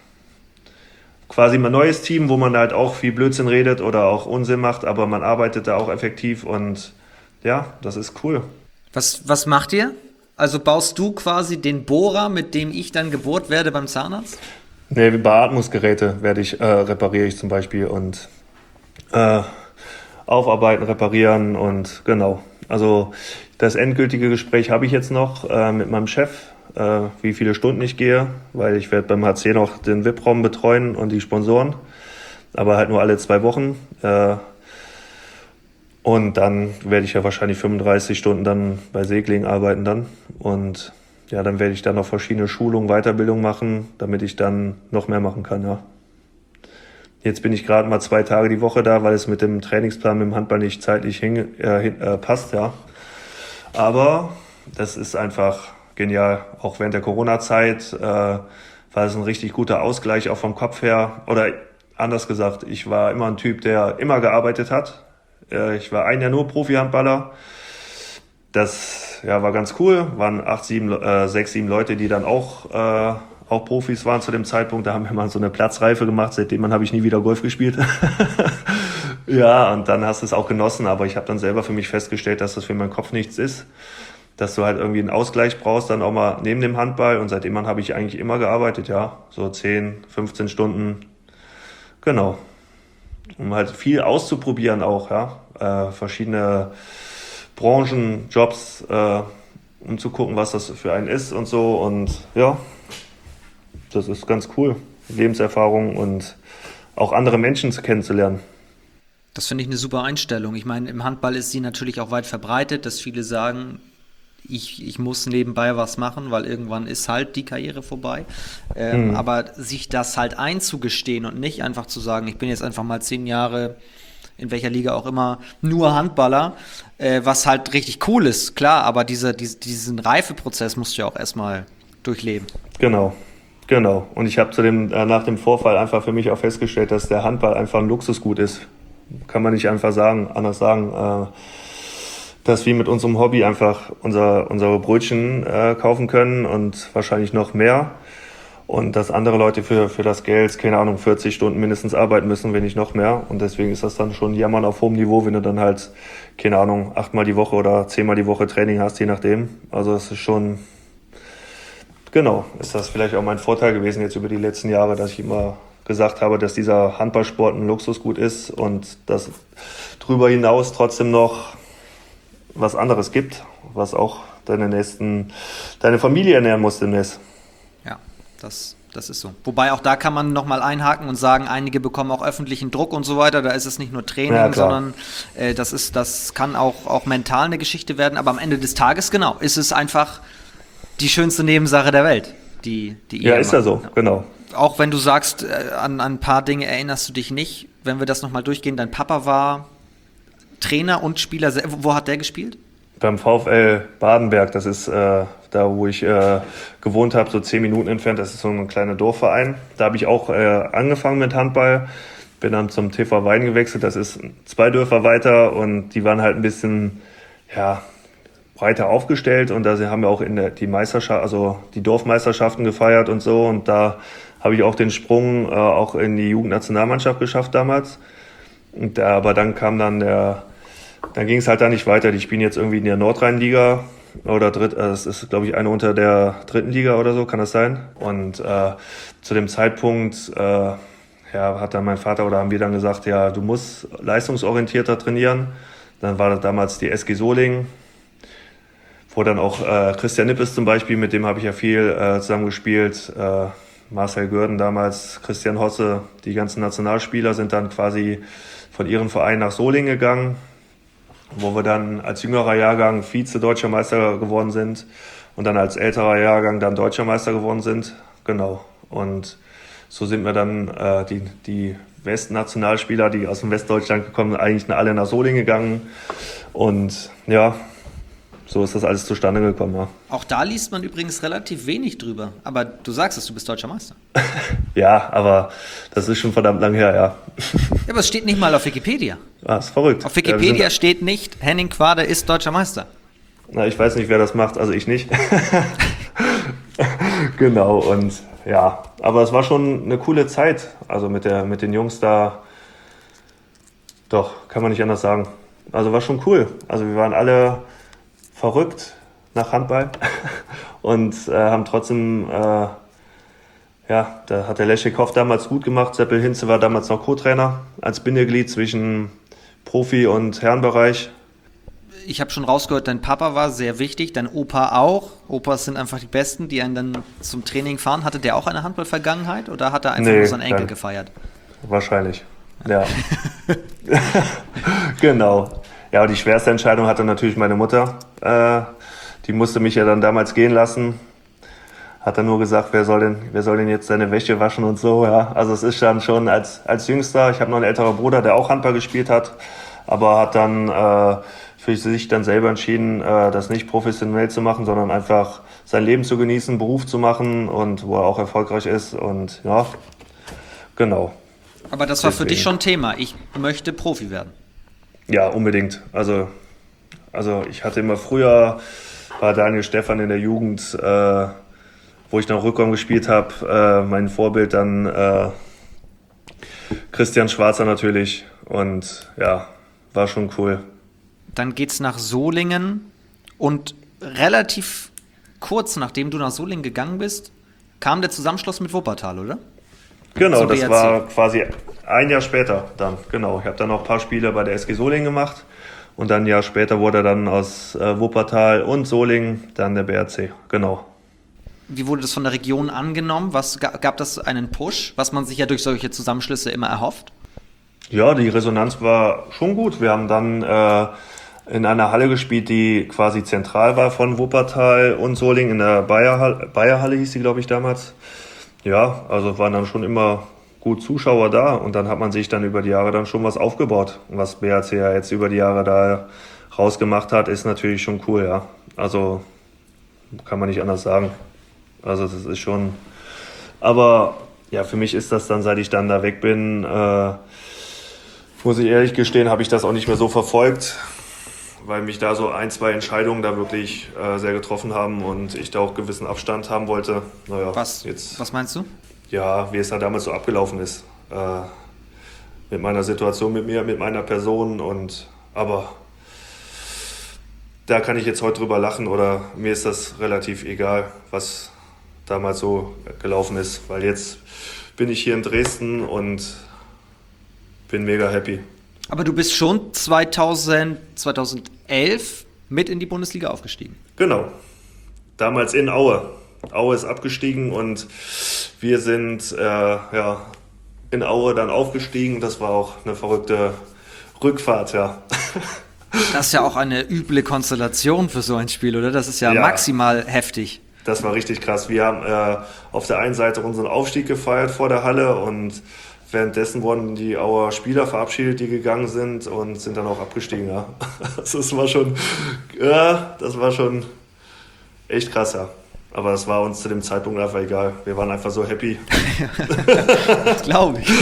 quasi mein neues Team, wo man halt auch viel Blödsinn redet oder auch Unsinn macht, aber man arbeitet da auch effektiv und ja, das ist cool. Was, was macht ihr? Also baust du quasi den Bohrer, mit dem ich dann gebohrt werde beim Zahnarzt? Nee, Beatmungsgeräte werde ich, äh, repariere ich zum Beispiel und äh, aufarbeiten, reparieren und genau. Also das endgültige Gespräch habe ich jetzt noch äh, mit meinem Chef, äh, wie viele Stunden ich gehe, weil ich werde beim H C noch den V I P-Raum betreuen und die Sponsoren, aber halt nur alle zwei Wochen. Äh, und dann werde ich ja wahrscheinlich fünfunddreißig Stunden dann bei Segeling arbeiten dann und ja, dann werde ich dann noch verschiedene Schulungen, Weiterbildung machen, damit ich dann noch mehr machen kann, ja. Jetzt bin ich gerade mal zwei Tage die Woche da, weil es mit dem Trainingsplan mit dem Handball nicht zeitlich hin, äh, hin, äh, passt, ja. Aber das ist einfach genial. Auch während der Corona-Zeit äh, war es ein richtig guter Ausgleich, auch vom Kopf her. Oder anders gesagt, ich war immer ein Typ, der immer gearbeitet hat. Äh, ich war ein Jahr nur Profi-Handballer. das ja, war ganz cool. Waren acht, sieben, äh, sechs, sieben Leute, die dann auch, äh, auch Profis waren zu dem Zeitpunkt. Da haben wir mal so eine Platzreife gemacht. Seitdem habe ich nie wieder Golf gespielt. Ja, und dann hast du es auch genossen. Aber ich habe dann selber für mich festgestellt, dass das für meinen Kopf nichts ist. Dass du halt irgendwie einen Ausgleich brauchst, dann auch mal neben dem Handball. Und seitdem habe ich eigentlich immer gearbeitet, ja. So zehn, fünfzehn Stunden. Genau. Um halt viel auszuprobieren auch, ja. Äh, verschiedene Branchen, Jobs, äh, um zu gucken, was das für einen ist und so. Und ja, das ist ganz cool. Lebenserfahrung und auch andere Menschen kennenzulernen. Das finde ich eine super Einstellung. Ich meine, im Handball ist sie natürlich auch weit verbreitet, dass viele sagen, ich, ich muss nebenbei was machen, weil irgendwann ist halt die Karriere vorbei. Ähm, mhm. Aber sich das halt einzugestehen und nicht einfach zu sagen, ich bin jetzt einfach mal zehn Jahre, in welcher Liga auch immer, nur Handballer, äh, was halt richtig cool ist, klar, aber diese, diese, diesen Reifeprozess musst du ja auch erstmal durchleben. Genau, genau. Und ich habe zu dem, äh, nach dem Vorfall einfach für mich auch festgestellt, dass der Handball einfach ein Luxusgut ist. Kann man nicht einfach sagen, anders sagen. Äh, dass wir mit unserem Hobby einfach unser, unsere Brötchen äh, kaufen können und wahrscheinlich noch mehr. Und dass andere Leute für, für das Geld, keine Ahnung, vierzig Stunden mindestens arbeiten müssen, wenn nicht noch mehr. Und deswegen ist das dann schon Jammern auf hohem Niveau, wenn du dann halt, keine Ahnung, achtmal die Woche oder zehnmal die Woche Training hast, je nachdem. Also es ist schon, genau, ist das vielleicht auch mein Vorteil gewesen jetzt über die letzten Jahre, dass ich immer gesagt habe, dass dieser Handballsport ein Luxusgut ist und dass darüber hinaus trotzdem noch was anderes gibt, was auch deine nächsten, deine Familie ernähren muss demnächst. Ja, das, das ist so. Wobei auch da kann man nochmal einhaken und sagen, einige bekommen auch öffentlichen Druck und so weiter. Da ist es nicht nur Training, ja, sondern äh, das ist, das kann auch, auch mental eine Geschichte werden. Aber am Ende des Tages, genau, ist es einfach die schönste Nebensache der Welt, die, die ihr Ja, ist ja so, genau. Auch wenn du sagst, äh, an, an ein paar Dinge erinnerst du dich nicht. Wenn wir das nochmal durchgehen, dein Papa war Trainer und Spieler. Wo hat der gespielt? Beim VfL Badenberg, das ist äh, da, wo ich äh, gewohnt habe, so zehn Minuten entfernt. Das ist so ein kleiner Dorfverein. Da habe ich auch äh, angefangen mit Handball. Bin dann zum T V Weiden gewechselt. Das ist zwei Dörfer weiter und die waren halt ein bisschen, ja, breiter aufgestellt und da haben wir auch in der, die Meisterschaft, also die Dorfmeisterschaften gefeiert und so. Und da habe ich auch den Sprung äh, auch in die Jugendnationalmannschaft geschafft damals. Und da, aber dann kam dann der, dann ging es halt da nicht weiter. Die spielen jetzt irgendwie in der Nordrhein-Liga oder dritt, also es ist, glaube ich, eine unter der dritten Liga oder so, kann das sein? Und äh, zu dem Zeitpunkt äh, ja, hat dann mein Vater oder haben wir dann gesagt, ja, du musst leistungsorientierter trainieren. Dann war das damals die S G Solingen, wo dann auch äh, Christian Nippes zum Beispiel, mit dem habe ich ja viel äh, zusammengespielt, äh, Marcel Görden damals, Christian Hosse, die ganzen Nationalspieler sind dann quasi von ihrem Verein nach Solingen gegangen, wo wir dann als jüngerer Jahrgang Vize-Deutscher Meister geworden sind und dann als älterer Jahrgang dann Deutscher Meister geworden sind. Genau. Und so sind wir dann äh, die, die Westnationalspieler, die aus dem Westdeutschland gekommen sind, eigentlich alle nach Solingen gegangen. Und ja, so ist das alles zustande gekommen. Ja. Auch da liest man übrigens relativ wenig drüber. Aber du sagst es, du bist Deutscher Meister. Ja, aber das ist schon verdammt lang her, ja. Ja, aber es steht nicht mal auf Wikipedia. Ah, ist verrückt. Auf Wikipedia ja, steht nicht, Henning Quade ist Deutscher Meister. Na, ich weiß nicht, wer das macht, also ich nicht. Genau, und ja, aber es war schon eine coole Zeit. Also mit, der, mit den Jungs da, doch, kann man nicht anders sagen. Also war schon cool. Also wir waren alle verrückt nach Handball und äh, haben trotzdem, äh, ja, da hat der Leschikow damals gut gemacht. Seppel Hinze war damals noch Co-Trainer als Bindeglied zwischen Profi- und Herrenbereich. Ich habe schon rausgehört, dein Papa war sehr wichtig, dein Opa auch. Opas sind einfach die Besten, die einen dann zum Training fahren. Hatte der auch eine Handball-Vergangenheit oder hat er einfach nee, nur seinen Enkel gefeiert? Wahrscheinlich, ja. Genau. Ja, die schwerste Entscheidung hatte natürlich meine Mutter. Äh, die musste mich ja dann damals gehen lassen. Hat dann nur gesagt, wer soll denn, wer soll denn jetzt seine Wäsche waschen und so. Ja. Also es ist dann schon als, als Jüngster. Ich habe noch einen älteren Bruder, der auch Handball gespielt hat, aber hat dann äh, für sich dann selber entschieden, äh, das nicht professionell zu machen, sondern einfach sein Leben zu genießen, Beruf zu machen und wo er auch erfolgreich ist. Und ja, genau. Aber das war Deswegen. Für dich schon Thema. Ich möchte Profi werden. Ja, unbedingt. Also Also ich hatte immer früher, war Daniel Stephan in der Jugend, äh, wo ich noch Rückraum gespielt habe, äh, mein Vorbild dann äh, Christian Schwarzer natürlich und ja, war schon cool. Dann geht's nach Solingen und relativ kurz nachdem du nach Solingen gegangen bist, kam der Zusammenschluss mit Wuppertal, oder? Genau, Zum das B R C. war quasi ein Jahr später dann, genau. Ich habe dann noch ein paar Spiele bei der S G Solingen gemacht und dann ein Jahr später wurde dann aus äh, Wuppertal und Solingen dann der B R C, genau. Wie wurde das von der Region angenommen? Was gab das einen Push, was man sich ja durch solche Zusammenschlüsse immer erhofft? Ja, die Resonanz war schon gut. Wir haben dann äh, in einer Halle gespielt, die quasi zentral war von Wuppertal und Solingen, in der Bayerhalle, Bayerhalle hieß die, glaube ich, damals. Ja, also waren dann schon immer gut Zuschauer da und dann hat man sich dann über die Jahre dann schon was aufgebaut. Und was B R C ja jetzt über die Jahre da rausgemacht hat, ist natürlich schon cool, ja. Also kann man nicht anders sagen. Also das ist schon, aber ja, für mich ist das dann, seit ich dann da weg bin, äh, muss ich ehrlich gestehen, habe ich das auch nicht mehr so verfolgt, weil mich da so ein, zwei Entscheidungen da wirklich äh, sehr getroffen haben und ich da auch gewissen Abstand haben wollte. Naja, Was, jetzt, was meinst du? ja, wie es da damals so abgelaufen ist. Äh, mit meiner Situation, mit mir, mit meiner Person und aber da kann ich jetzt heute drüber lachen oder mir ist das relativ egal, was damals so gelaufen ist, weil jetzt bin ich hier in Dresden und bin mega happy. Aber du bist schon zweitausend, zweitausendelf mit in die Bundesliga aufgestiegen. Genau, damals in Aue. Aue ist abgestiegen und wir sind äh, ja, in Aue dann aufgestiegen. Das war auch eine verrückte Rückfahrt, ja. Das ist ja auch eine üble Konstellation für so ein Spiel, oder? Das ist ja, Ja. maximal heftig. Das war richtig krass. Wir haben äh, auf der einen Seite unseren Aufstieg gefeiert vor der Halle und währenddessen wurden die Auer Spieler verabschiedet, die gegangen sind und sind dann auch abgestiegen. Ja. Das war schon, ja, das war schon echt krass, ja. Aber das war uns zu dem Zeitpunkt einfach egal. Wir waren einfach so happy. Das glaube ich.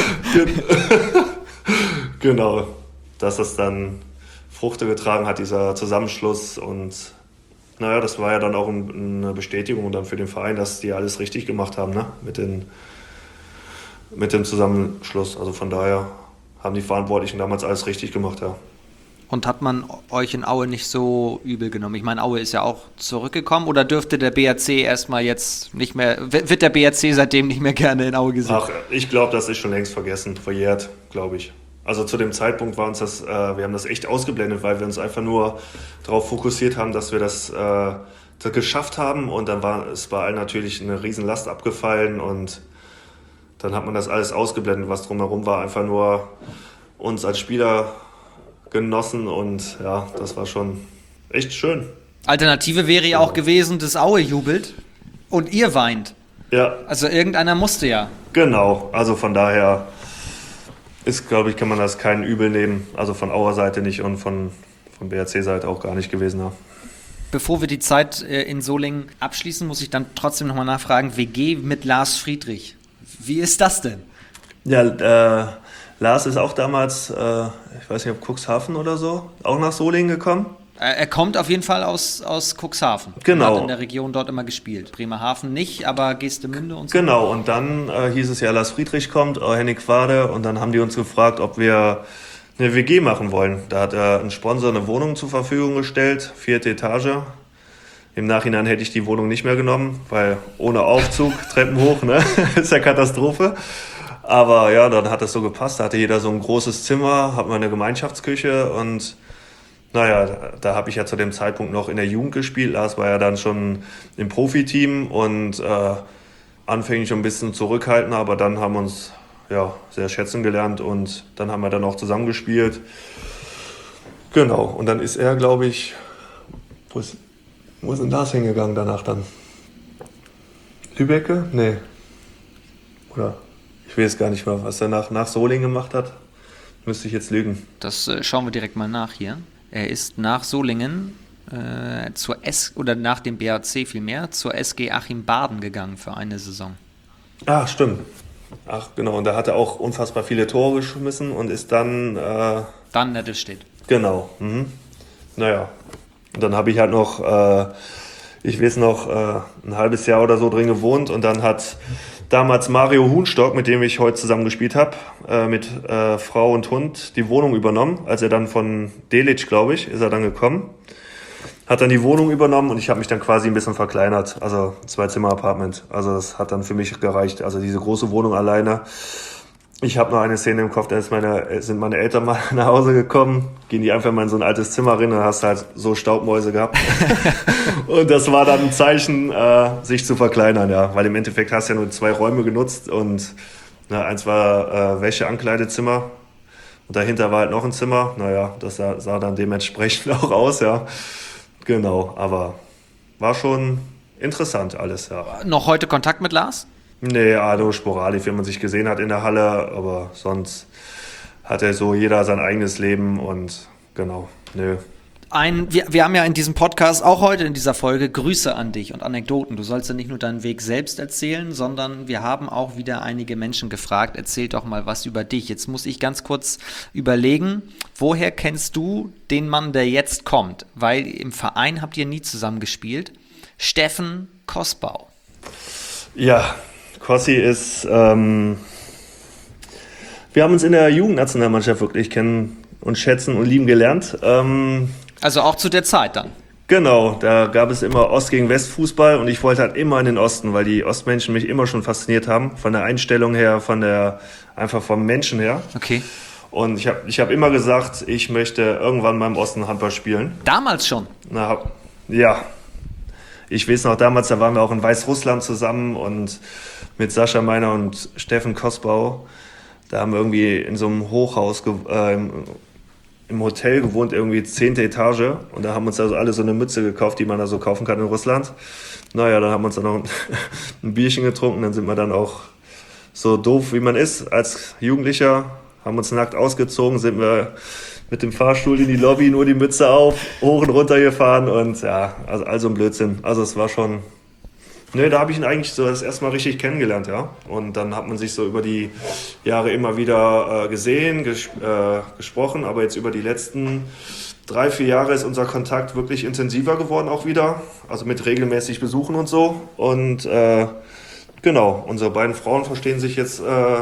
Genau, dass das dann Früchte getragen hat, dieser Zusammenschluss. Und naja, das war ja dann auch ein, eine Bestätigung dann für den Verein, dass die alles richtig gemacht haben, ne? Mit den, mit dem Zusammenschluss. Also von daher haben die Verantwortlichen damals alles richtig gemacht, ja. Und hat man euch in Aue nicht so übel genommen? Ich meine, Aue ist ja auch zurückgekommen, oder dürfte der B R C erstmal jetzt nicht mehr, wird der B R C seitdem nicht mehr gerne in Aue gesehen? Ach, ich glaube, das ist schon längst vergessen, verjährt, glaube ich. Also zu dem Zeitpunkt war uns das, äh, wir haben das echt ausgeblendet, weil wir uns einfach nur darauf fokussiert haben, dass wir das, äh, das geschafft haben und dann war es bei allen natürlich eine Riesenlast abgefallen und dann hat man das alles ausgeblendet, was drumherum war, einfach nur uns als Spieler genossen und ja, das war schon echt schön. Alternative wäre ja auch gewesen, dass Aue jubelt und ihr weint. Ja, Also irgendeiner musste ja. genau. Also von daher ist, glaube ich, kann man das keinen übel nehmen. Also von Auer Seite nicht und von, von B R C-Seite auch gar nicht gewesen. Ja. Bevor wir die Zeit äh, in Solingen abschließen, muss ich dann trotzdem nochmal nachfragen, W G mit Lars Friedrich. Wie ist das denn? Ja, äh, Lars ist auch damals, äh, ich weiß nicht, ob Cuxhaven oder so, auch nach Solingen gekommen. Äh, er kommt auf jeden Fall aus, aus Cuxhaven. Genau. Er hat in der Region dort immer gespielt. Bremerhaven nicht, aber Geestemünde und so. Genau, und dann äh, hieß es ja, Lars Friedrich kommt, äh, Henning Wade, und dann haben die uns gefragt, ob wir eine W G machen wollen. Da hat äh, ein Sponsor eine Wohnung zur Verfügung gestellt, vierte Etage. Im Nachhinein hätte ich die Wohnung nicht mehr genommen, weil ohne Aufzug, Treppen hoch, ne, ist ja Katastrophe. Aber ja, dann hat es so gepasst. Da hatte jeder so ein großes Zimmer, hat man eine Gemeinschaftsküche und naja, da, da habe ich ja zu dem Zeitpunkt noch in der Jugend gespielt. Lars war ja dann schon im Profiteam und äh, anfänglich ein bisschen zurückhaltend, aber dann haben wir uns ja, sehr schätzen gelernt und dann haben wir dann auch zusammen gespielt. Genau, und dann ist er, glaube ich, wo ist, wo ist denn das hingegangen danach dann? Lübecke? Nee. Oder? Ich weiß gar nicht mehr, was er nach, nach Solingen gemacht hat. Müsste ich jetzt lügen. Das äh, schauen wir direkt mal nach hier. Er ist nach Solingen äh, zur S oder nach dem B R C vielmehr zur S G Achim Baden gegangen für eine Saison. Ah, stimmt. Ach, genau. Und da hat er auch unfassbar viele Tore geschmissen und ist dann... Äh, Dann Nettelstedt. genau. Mhm. naja, und dann habe ich halt noch, äh, ich weiß noch, äh, ein halbes Jahr oder so drin gewohnt und dann hat damals Mario Huhnstock, mit dem ich heute zusammen gespielt habe, äh, mit äh, Frau und Hund die Wohnung übernommen. Als er dann von Delitzsch, glaube ich, ist er dann gekommen, hat dann die Wohnung übernommen und ich habe mich dann quasi ein bisschen verkleinert, also Zwei-Zimmer-Apartment. Also das hat dann für mich gereicht, also diese große Wohnung alleine. Ich habe noch eine Szene im Kopf, da ist meine, sind meine Eltern mal nach Hause gekommen, gehen die einfach mal in so ein altes Zimmer rein und hast halt so Staubmäuse gehabt. Und das war dann ein Zeichen, äh, sich zu verkleinern, ja, weil im Endeffekt hast du ja nur zwei Räume genutzt und na, eins war äh, Wäsche-Ankleidezimmer und dahinter war halt noch ein Zimmer. Naja, das sah, sah dann dementsprechend auch aus, ja. Genau, aber war schon interessant alles, ja. Noch heute Kontakt mit Lars? Nee, Ado sporadisch, wenn man sich gesehen hat in der Halle, aber sonst hat er so jeder sein eigenes Leben und genau, nö. Ein, wir, wir haben ja in diesem Podcast, auch heute in dieser Folge, Grüße an dich und Anekdoten. Du sollst ja nicht nur deinen Weg selbst erzählen, sondern wir haben auch wieder einige Menschen gefragt, erzähl doch mal was über dich. Jetzt muss ich ganz kurz überlegen, woher kennst du den Mann, der jetzt kommt? Weil im Verein habt ihr nie zusammen gespielt. Steffen Kosbau. Ja, Kossi ist, ähm, wir haben uns in der Jugendnationalmannschaft wirklich kennen und schätzen und lieben gelernt. Ähm, Also auch zu der Zeit dann? Genau, da gab es immer Ost- gegen West-Fußball und ich wollte halt immer in den Osten, weil die Ostmenschen mich immer schon fasziniert haben, von der Einstellung her, von der, einfach vom Menschen her. Okay. Und ich habe ich hab immer gesagt, ich möchte irgendwann mal im Osten Handball spielen. Damals schon? Na, hab, ja. Ich weiß noch, damals, da waren wir auch in Weißrussland zusammen und mit Sascha Meiner und Steffen Kosbau, da haben wir irgendwie in so einem Hochhaus, äh, im, im Hotel gewohnt, irgendwie zehnte Etage und da haben wir uns also alle so eine Mütze gekauft, die man da so kaufen kann in Russland. Naja, dann haben wir uns dann noch ein, ein Bierchen getrunken, dann sind wir dann auch so doof, wie man ist als Jugendlicher, haben uns nackt ausgezogen, sind wir mit dem Fahrstuhl in die Lobby, nur die Mütze auf, hoch und runter gefahren und ja, also, also ein Blödsinn. Also es war schon, ne, da habe ich ihn eigentlich so das erste Mal richtig kennengelernt, ja. Und dann hat man sich so über die Jahre immer wieder äh, gesehen, ges äh, gesprochen, aber jetzt über die letzten drei, vier Jahre ist unser Kontakt wirklich intensiver geworden auch wieder, also mit regelmäßig Besuchen und so. Und äh, genau, unsere beiden Frauen verstehen sich jetzt, äh,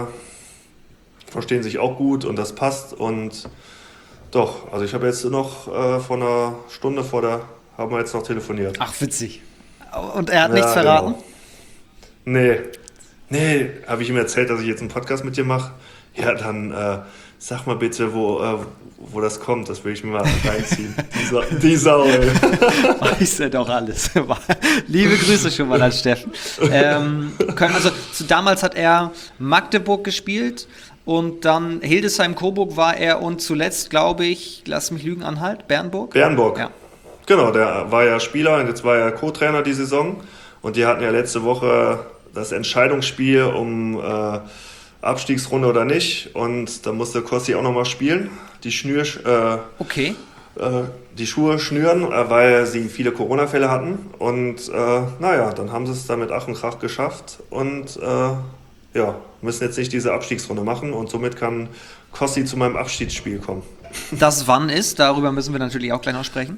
verstehen sich auch gut und das passt und doch, also ich habe jetzt noch äh, vor einer Stunde vor der, haben wir jetzt noch telefoniert. Ach, witzig. Und er hat Ja, nichts verraten? Genau. Nee, nee, habe ich ihm erzählt, dass ich jetzt einen Podcast mit dir mache? Ja, dann äh, sag mal bitte, wo, äh, wo das kommt, das will ich mir mal reinziehen. Die, Sa die Sau, ey. Weiß er doch alles. Liebe Grüße schon mal an Steffen. Ähm, können, also zu, damals hat er Magdeburg gespielt. Und dann Hildesheim-Coburg war er und zuletzt, glaube ich, lass mich lügen, Anhalt, Bernburg? Bernburg. Ja. Genau, der war ja Spieler und jetzt war er Co-Trainer die Saison. Und die hatten ja letzte Woche das Entscheidungsspiel um äh, Abstiegsrunde oder nicht. Und da musste Kossi auch nochmal spielen. Die, Schnür, äh, okay. äh, die Schuhe schnüren, äh, weil sie viele Corona-Fälle hatten. Und äh, naja, dann haben sie es da mit Ach und Krach geschafft. Und äh, ja, müssen jetzt nicht diese Abstiegsrunde machen und somit kann Kossi zu meinem Abschiedsspiel kommen. Das wann ist? Darüber müssen wir natürlich auch gleich noch sprechen.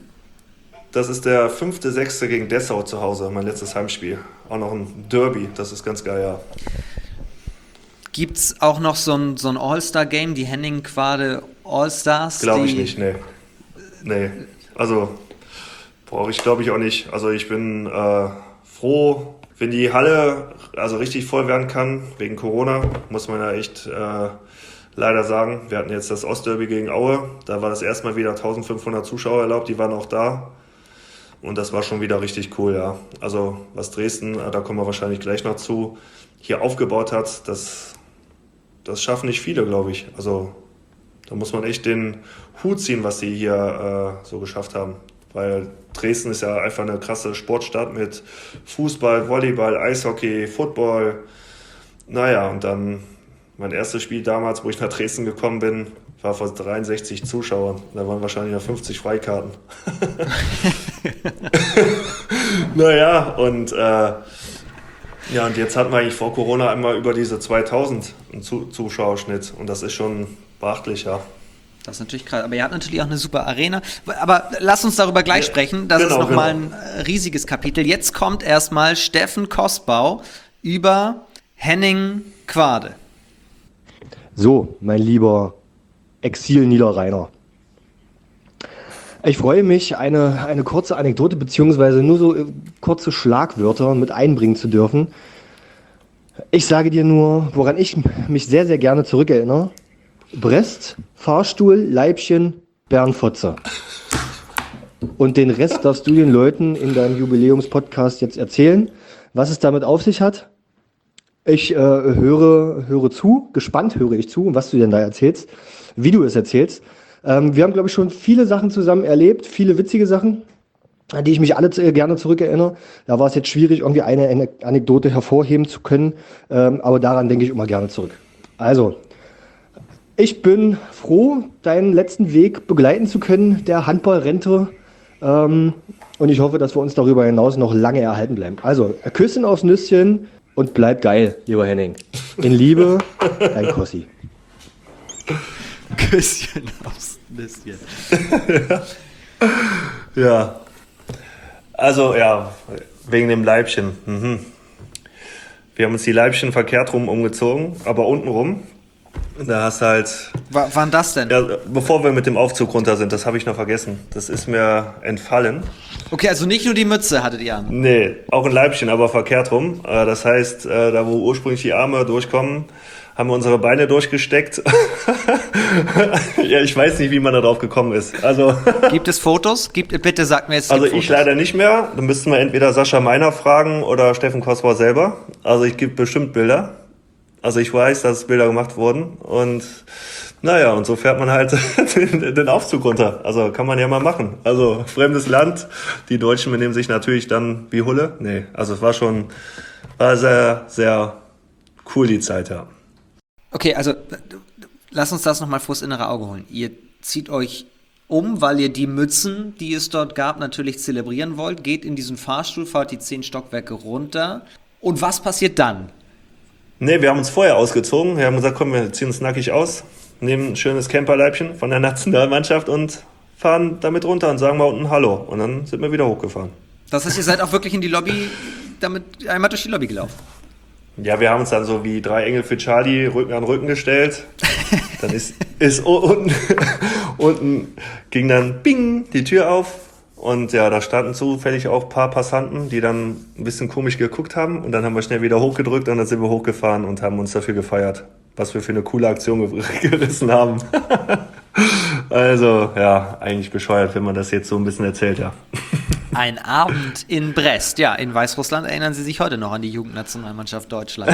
Das ist der fünfte sechste gegen Dessau zu Hause, mein letztes Heimspiel. Auch noch ein Derby, das ist ganz geil, ja. Gibt es auch noch so ein, so ein All-Star-Game, die Henning-Quade All-Stars? Glaube ich nicht, nee. Nee, also brauche ich glaube ich auch nicht. Also ich bin äh, froh, wenn die Halle also richtig voll werden kann, wegen Corona, muss man ja echt äh, leider sagen. Wir hatten jetzt das Ostderby gegen Aue, da war das erstmal wieder eintausendfünfhundert Zuschauer erlaubt, die waren auch da. Und das war schon wieder richtig cool, ja. Also was Dresden, da kommen wir wahrscheinlich gleich noch zu, hier aufgebaut hat, das, das schaffen nicht viele, glaube ich. Also da muss man echt den Hut ziehen, was sie hier äh, so geschafft haben. Weil Dresden ist ja einfach eine krasse Sportstadt mit Fußball, Volleyball, Eishockey, Football. Naja, und dann mein erstes Spiel damals, wo ich nach Dresden gekommen bin, war vor dreiundsechzig Zuschauern. Da waren wahrscheinlich noch fünfzig Freikarten. Naja, und, äh, ja, und jetzt hatten wir eigentlich vor Corona immer über diese zweitausend einen Zuschauerschnitt. Und das ist schon beachtlich, ja. Das ist natürlich krass. Aber ihr habt natürlich auch eine super Arena. Aber lass uns darüber gleich ja, sprechen. Das genau, ist nochmal genau. ein riesiges Kapitel. Jetzt kommt erstmal Steffen Kostbau über Henning Quade. So, mein lieber Exil-Niederrheiner. Ich freue mich, eine, eine kurze Anekdote beziehungsweise nur so kurze Schlagwörter mit einbringen zu dürfen. Ich sage dir nur, woran ich mich sehr, sehr gerne zurückerinnere. Brest, Fahrstuhl, Leibchen, Bernfotze. Und den Rest darfst du den Leuten in deinem Jubiläumspodcast jetzt erzählen, was es damit auf sich hat. Ich äh, höre, höre zu, gespannt höre ich zu, was du denn da erzählst, wie du es erzählst. Ähm, wir haben, glaube ich, schon viele Sachen zusammen erlebt, viele witzige Sachen, an die ich mich alle äh, gerne zurückerinnere. Da war es jetzt schwierig, irgendwie eine Anekdote hervorheben zu können, ähm, aber daran denke ich immer gerne zurück. Also, ich bin froh, deinen letzten Weg begleiten zu können, der Handballrente. Ähm, und ich hoffe, dass wir uns darüber hinaus noch lange erhalten bleiben. Also, Küsschen aufs Nüsschen und bleib geil, lieber Henning. In Liebe, dein Kossi. Küsschen aufs Nüsschen. Ja. Also, ja, wegen dem Leibchen. Mhm. Wir haben uns die Leibchen verkehrt rum umgezogen, aber unten rum. Da hast du halt... W- wann das denn? Ja, bevor wir mit dem Aufzug runter sind, das habe ich noch vergessen. Das ist mir entfallen. Okay, also nicht nur die Mütze hattet ihr an? Nee, auch ein Leibchen, aber verkehrt rum. Das heißt, da wo ursprünglich die Arme durchkommen, haben wir unsere Beine durchgesteckt. Ja, ich weiß nicht, wie man da drauf gekommen ist. Also Gibt es Fotos? Gibt, bitte sag mir jetzt die Also Fotos. Ich leider nicht mehr. Dann müssten wir entweder Sascha Meiner fragen oder Steffen Kostbau selber. Also ich gebe bestimmt Bilder. Also ich weiß, dass Bilder gemacht wurden und naja, und so fährt man halt den, den Aufzug runter. Also kann man ja mal machen. Also fremdes Land, die Deutschen benehmen sich natürlich dann wie Hulle. Nee, also es war schon, war sehr, sehr cool die Zeit, ja. Okay, also lass uns das nochmal vors innere Auge holen. Ihr zieht euch um, weil ihr die Mützen, die es dort gab, natürlich zelebrieren wollt, geht in diesen Fahrstuhl, fahrt die zehn Stockwerke runter. Und was passiert dann? Nee, wir haben uns vorher ausgezogen. Wir haben gesagt, komm, wir ziehen uns nackig aus, nehmen ein schönes Camperleibchen von der Nationalmannschaft und fahren damit runter und sagen mal unten Hallo. Und dann sind wir wieder hochgefahren. Das heißt, ihr seid auch wirklich in die Lobby, damit einmal durch die Lobby gelaufen? Ja, wir haben uns dann so wie drei Engel für Charlie Rücken an Rücken gestellt. Dann ist, ist unten, unten ging dann bing die Tür auf. Und ja, da standen zufällig auch ein paar Passanten, die dann ein bisschen komisch geguckt haben. Und dann haben wir schnell wieder hochgedrückt und dann sind wir hochgefahren und haben uns dafür gefeiert, was wir für eine coole Aktion gerissen haben. Also, ja, eigentlich bescheuert, wenn man das jetzt so ein bisschen erzählt, ja. Ein Abend in Brest. Ja, in Weißrussland erinnern Sie sich heute noch an die Jugendnationalmannschaft Deutschlands.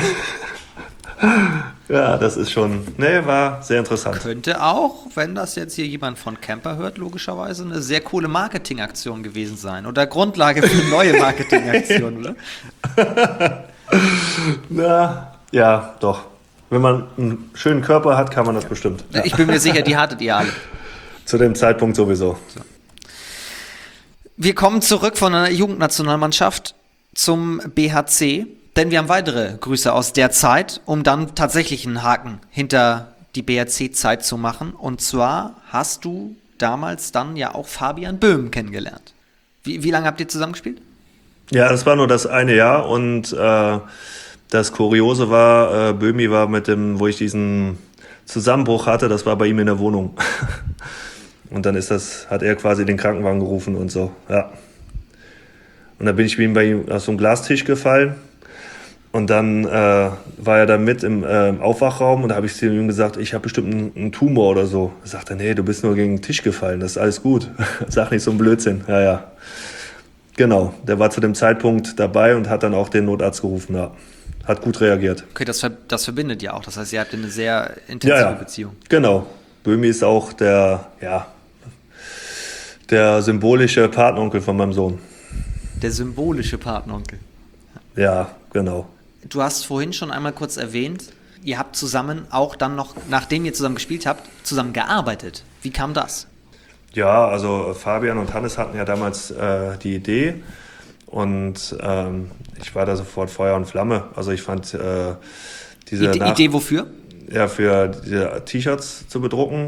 Ja, das ist schon, nee, war sehr interessant. Könnte auch, wenn das jetzt hier jemand von Camper hört, logischerweise eine sehr coole Marketingaktion gewesen sein. Oder Grundlage für neue Marketingaktionen, oder? Na, ja, doch. Wenn man einen schönen Körper hat, kann man das bestimmt. Ja. Ich bin mir sicher, die hattet ihr alle. Zu dem Zeitpunkt sowieso. So. Wir kommen zurück von einer Jugendnationalmannschaft zum B H C, denn wir haben weitere Grüße aus der Zeit, um dann tatsächlich einen Haken hinter die B H C-Zeit zu machen. Und zwar hast du damals dann ja auch Fabian Böhm kennengelernt. Wie, wie lange habt ihr zusammen gespielt? Ja, das war nur das eine Jahr und äh, das Kuriose war, äh, Böhmi war mit dem, wo ich diesen Zusammenbruch hatte, das war bei ihm in der Wohnung. Und dann ist das, hat er quasi den Krankenwagen gerufen und so, ja. Und dann bin ich ihm bei ihm auf so einen Glastisch gefallen. Und dann äh, war er da mit im, äh, im Aufwachraum und da habe ich zu ihm gesagt, ich habe bestimmt einen, einen Tumor oder so. Er sagte, nee, du bist nur gegen den Tisch gefallen, das ist alles gut. Sag nicht so einen Blödsinn. Ja, ja. Genau, der war zu dem Zeitpunkt dabei und hat dann auch den Notarzt gerufen, ja. Hat gut reagiert. Okay, das, ver- das verbindet ja auch. Das heißt, ihr habt eine sehr intensive ja, ja. Beziehung. Genau. Böhmi ist auch der, ja, der symbolische Patenonkel von meinem Sohn. Der symbolische Patenonkel. Ja, genau. Du hast vorhin schon einmal kurz erwähnt, ihr habt zusammen auch dann noch, nachdem ihr zusammen gespielt habt, zusammen gearbeitet. Wie kam das? Ja, also Fabian und Hannes hatten ja damals äh, die Idee und ähm, ich war da sofort Feuer und Flamme. Also ich fand äh, diese Ide- Nach- Idee wofür? Ja, für diese T-Shirts zu bedrucken,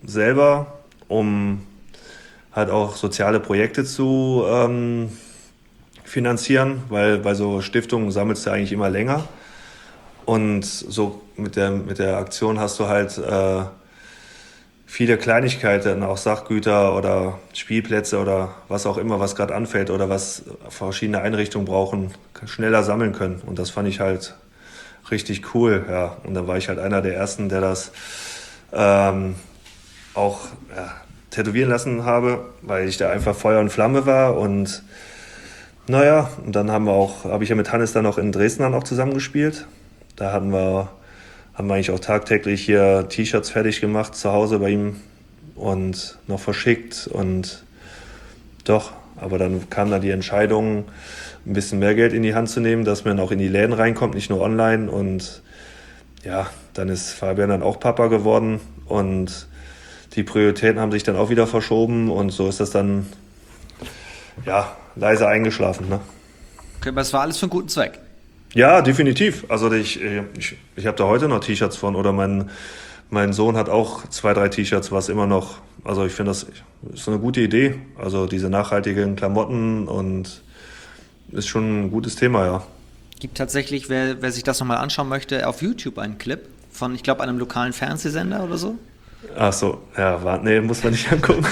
selber, um halt auch soziale Projekte zu ähm, finanzieren, weil bei so Stiftungen sammelst du eigentlich immer länger. Und so mit der, mit der Aktion hast du halt äh, viele Kleinigkeiten, auch Sachgüter oder Spielplätze oder was auch immer, was gerade anfällt oder was verschiedene Einrichtungen brauchen, schneller sammeln können. Und das fand ich halt richtig cool. Ja. Und dann war ich halt einer der Ersten, der das ähm, auch ja, tätowieren lassen habe, weil ich da einfach Feuer und Flamme war. Und naja, und dann haben wir auch, habe ich ja mit Hannes dann auch in Dresden dann auch zusammengespielt. Da hatten wir, haben wir eigentlich auch tagtäglich hier T-Shirts fertig gemacht zu Hause bei ihm und noch verschickt. Und doch, aber dann kam da die Entscheidung, ein bisschen mehr Geld in die Hand zu nehmen, dass man auch in die Läden reinkommt, nicht nur online. Und ja, dann ist Fabian dann auch Papa geworden und die Prioritäten haben sich dann auch wieder verschoben und so ist das dann, ja, leise eingeschlafen. Ne? Okay, aber es war alles für einen guten Zweck. Ja, definitiv. Also ich, ich, ich habe da heute noch T-Shirts von oder mein, mein Sohn hat auch zwei, drei T-Shirts, was immer noch, also ich finde, das ist eine gute Idee. Also diese nachhaltigen Klamotten und ist schon ein gutes Thema, ja. Gibt tatsächlich, wer, wer sich das nochmal anschauen möchte, auf YouTube einen Clip von, ich glaube, einem lokalen Fernsehsender oder so. Ach so, ja, war, nee, muss man nicht angucken.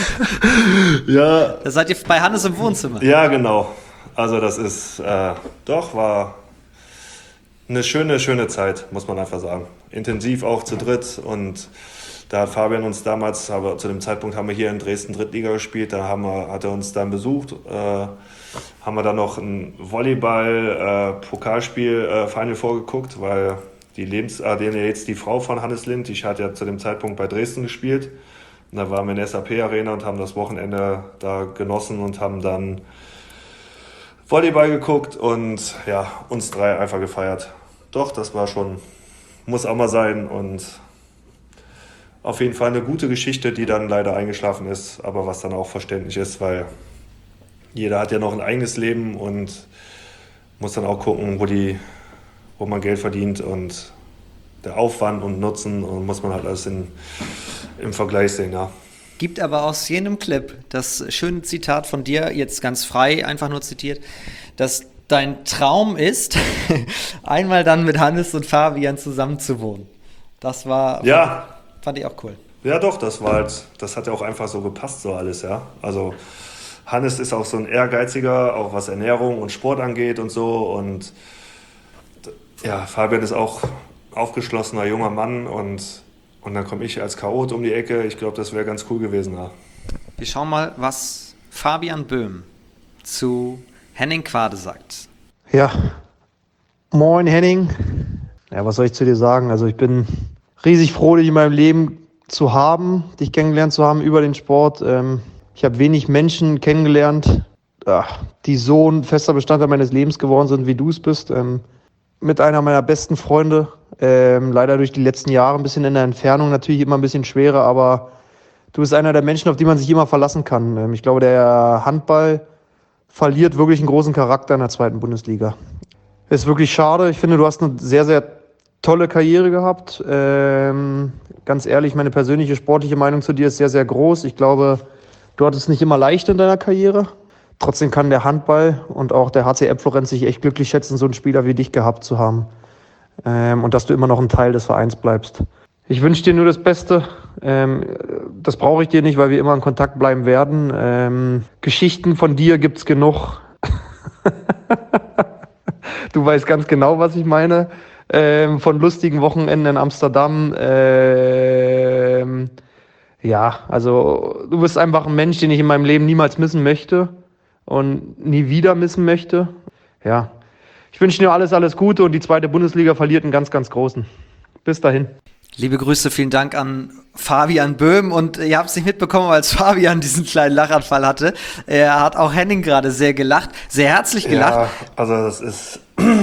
Ja. Da seid ihr bei Hannes im Wohnzimmer. Ja, genau. Also das ist, äh, doch, war eine schöne, schöne Zeit, muss man einfach sagen. Intensiv auch zu dritt und da hat Fabian uns damals, aber zu dem Zeitpunkt haben wir hier in Dresden Drittliga gespielt, da haben wir, hat er uns dann besucht, äh, haben wir dann noch ein Volleyball-Pokalspiel äh, Final vorgeguckt, weil die Lebens, äh, den jetzt die Frau von Hannes Lind, die hat ja zu dem Zeitpunkt bei Dresden gespielt. Und da waren wir in der S A P-Arena und haben das Wochenende da genossen und haben dann Volleyball geguckt und ja, uns drei einfach gefeiert. Doch, das war schon, muss auch mal sein und auf jeden Fall eine gute Geschichte, die dann leider eingeschlafen ist, aber was dann auch verständlich ist, weil jeder hat ja noch ein eigenes Leben und muss dann auch gucken, wo die wo man Geld verdient und der Aufwand und Nutzen und muss man halt alles in, im Vergleich sehen, ja. Gibt aber aus jenem Clip das schöne Zitat von dir, jetzt ganz frei, einfach nur zitiert, dass dein Traum ist, einmal dann mit Hannes und Fabian zusammen zu wohnen. Das war, ja. fand, fand ich auch cool. Ja doch, das war halt, das hat ja auch einfach so gepasst, so alles, ja. Also Hannes ist auch so ein Ehrgeiziger, auch was Ernährung und Sport angeht und so und ja, Fabian ist auch aufgeschlossener junger Mann und, und dann komme ich als Chaot um die Ecke. Ich glaube, das wäre ganz cool gewesen. Ja. Wir schauen mal, was Fabian Böhm zu Henning Quade sagt. Ja, moin Henning. Ja, was soll ich zu dir sagen? Also ich bin riesig froh, dich in meinem Leben zu haben, dich kennengelernt zu haben über den Sport. Ich habe wenig Menschen kennengelernt, die so ein fester Bestandteil meines Lebens geworden sind, wie du es bist. Mit einer meiner besten Freunde, ähm, leider durch die letzten Jahre ein bisschen in der Entfernung, natürlich immer ein bisschen schwerer, aber du bist einer der Menschen, auf die man sich immer verlassen kann. Ähm, ich glaube, der Handball verliert wirklich einen großen Charakter in der zweiten Bundesliga. Ist wirklich schade. Ich finde, du hast eine sehr, sehr tolle Karriere gehabt. Ähm, ganz ehrlich, meine persönliche sportliche Meinung zu dir ist sehr, sehr groß. Ich glaube, du hattest nicht immer leicht in deiner Karriere. Trotzdem kann der Handball und auch der H C F Florenz sich echt glücklich schätzen, so einen Spieler wie dich gehabt zu haben. Ähm, und dass du immer noch ein Teil des Vereins bleibst. Ich wünsche dir nur das Beste. Ähm, das brauche ich dir nicht, weil wir immer in Kontakt bleiben werden. Ähm, Geschichten von dir gibt's genug. Du weißt ganz genau, was ich meine. Ähm, von lustigen Wochenenden in Amsterdam. Ähm, ja, also du bist einfach ein Mensch, den ich in meinem Leben niemals missen möchte. Und nie wieder missen möchte. Ja, ich wünsche dir alles, alles Gute und die zweite Bundesliga verliert einen ganz, ganz großen. Bis dahin. Liebe Grüße, vielen Dank an Fabian Böhm und ihr habt es nicht mitbekommen, als Fabian diesen kleinen Lachanfall hatte. Er hat auch Henning gerade sehr gelacht, sehr herzlich gelacht. Ja, also das ist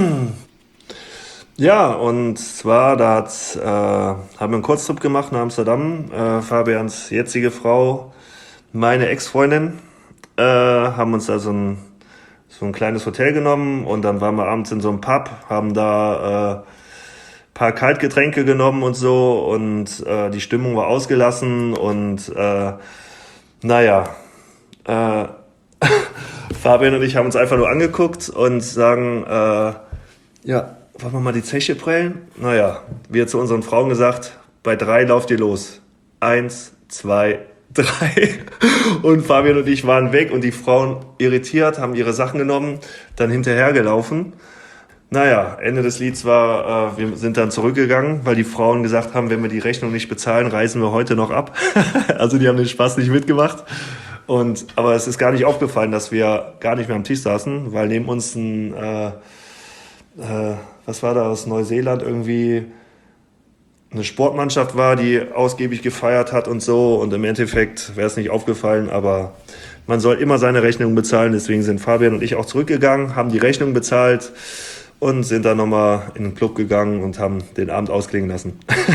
ja, und zwar, da hat, äh, haben wir einen Kurztrip gemacht nach Amsterdam. Äh, Fabians jetzige Frau, meine Ex-Freundin, äh, haben uns da so ein, so ein kleines Hotel genommen und dann waren wir abends in so einem Pub, haben da äh, paar Kaltgetränke genommen und so und äh, die Stimmung war ausgelassen und äh, naja, äh, Fabian und ich haben uns einfach nur angeguckt und sagen, äh, ja, wollen wir mal die Zeche prellen? Naja, wir zu unseren Frauen gesagt, bei drei lauft ihr los. Eins, zwei, drei. Und Fabian und ich waren weg und die Frauen irritiert, haben ihre Sachen genommen, dann hinterhergelaufen. Naja, Ende des Lieds war, äh, wir sind dann zurückgegangen, weil die Frauen gesagt haben, wenn wir die Rechnung nicht bezahlen, reisen wir heute noch ab. Also die haben den Spaß nicht mitgemacht. Und, aber es ist gar nicht aufgefallen, dass wir gar nicht mehr am Tisch saßen, weil neben uns ein, äh, äh, was war da aus Neuseeland irgendwie, eine Sportmannschaft war, die ausgiebig gefeiert hat und so. Und im Endeffekt wäre es nicht aufgefallen, aber man soll immer seine Rechnung bezahlen. Deswegen sind Fabian und ich auch zurückgegangen, haben die Rechnung bezahlt und sind dann nochmal in den Club gegangen und haben den Abend ausklingen lassen.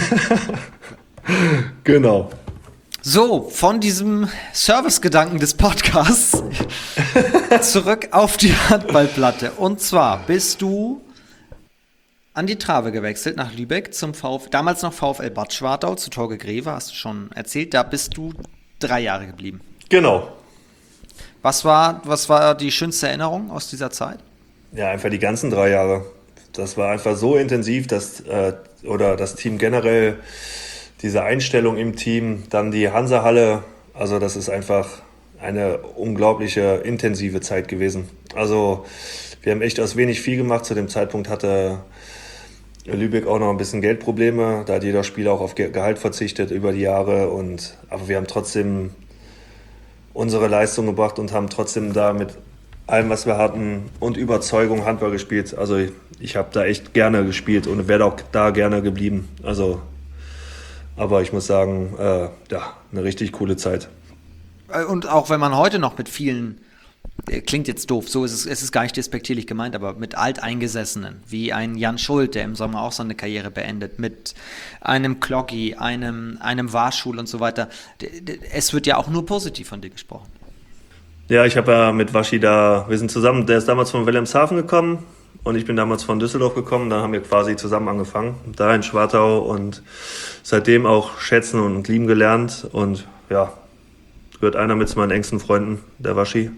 Genau. So, von diesem Servicegedanken des Podcasts zurück auf die Handballplatte. Und zwar bist du an die Trave gewechselt nach Lübeck zum VfL, damals noch VfL Bad Schwartau, zu Torge Greve, hast du schon erzählt. Da bist du drei Jahre geblieben. Genau. Was war, was war die schönste Erinnerung aus dieser Zeit? Ja, einfach die ganzen drei Jahre. Das war einfach so intensiv, dass äh, oder das Team generell, diese Einstellung im Team, dann die Hansa-Halle, also das ist einfach eine unglaubliche intensive Zeit gewesen. Also wir haben echt aus wenig viel gemacht. Zu dem Zeitpunkt hatte Lübeck auch noch ein bisschen Geldprobleme. Da hat jeder Spieler auch auf Gehalt verzichtet über die Jahre. Und, aber wir haben trotzdem unsere Leistung gebracht und haben trotzdem da mit allem, was wir hatten und Überzeugung Handball gespielt. Also ich, ich habe da echt gerne gespielt und wäre auch da gerne geblieben. Also, aber ich muss sagen, äh, ja, eine richtig coole Zeit. Und auch wenn man heute noch mit vielen, klingt jetzt doof, so ist es, es ist gar nicht despektierlich gemeint, aber mit Alteingesessenen, wie ein Jan Schuld, der im Sommer auch seine Karriere beendet, mit einem Kloggi, einem, einem Warschul und so weiter. Es wird ja auch nur positiv von dir gesprochen. Ja, ich habe ja mit Waschi da, wir sind zusammen, der ist damals von Wilhelmshaven gekommen und ich bin damals von Düsseldorf gekommen, dann haben wir quasi zusammen angefangen, da in Schwartau und seitdem auch schätzen und lieben gelernt und ja, gehört einer mit zu meinen engsten Freunden, der Waschi.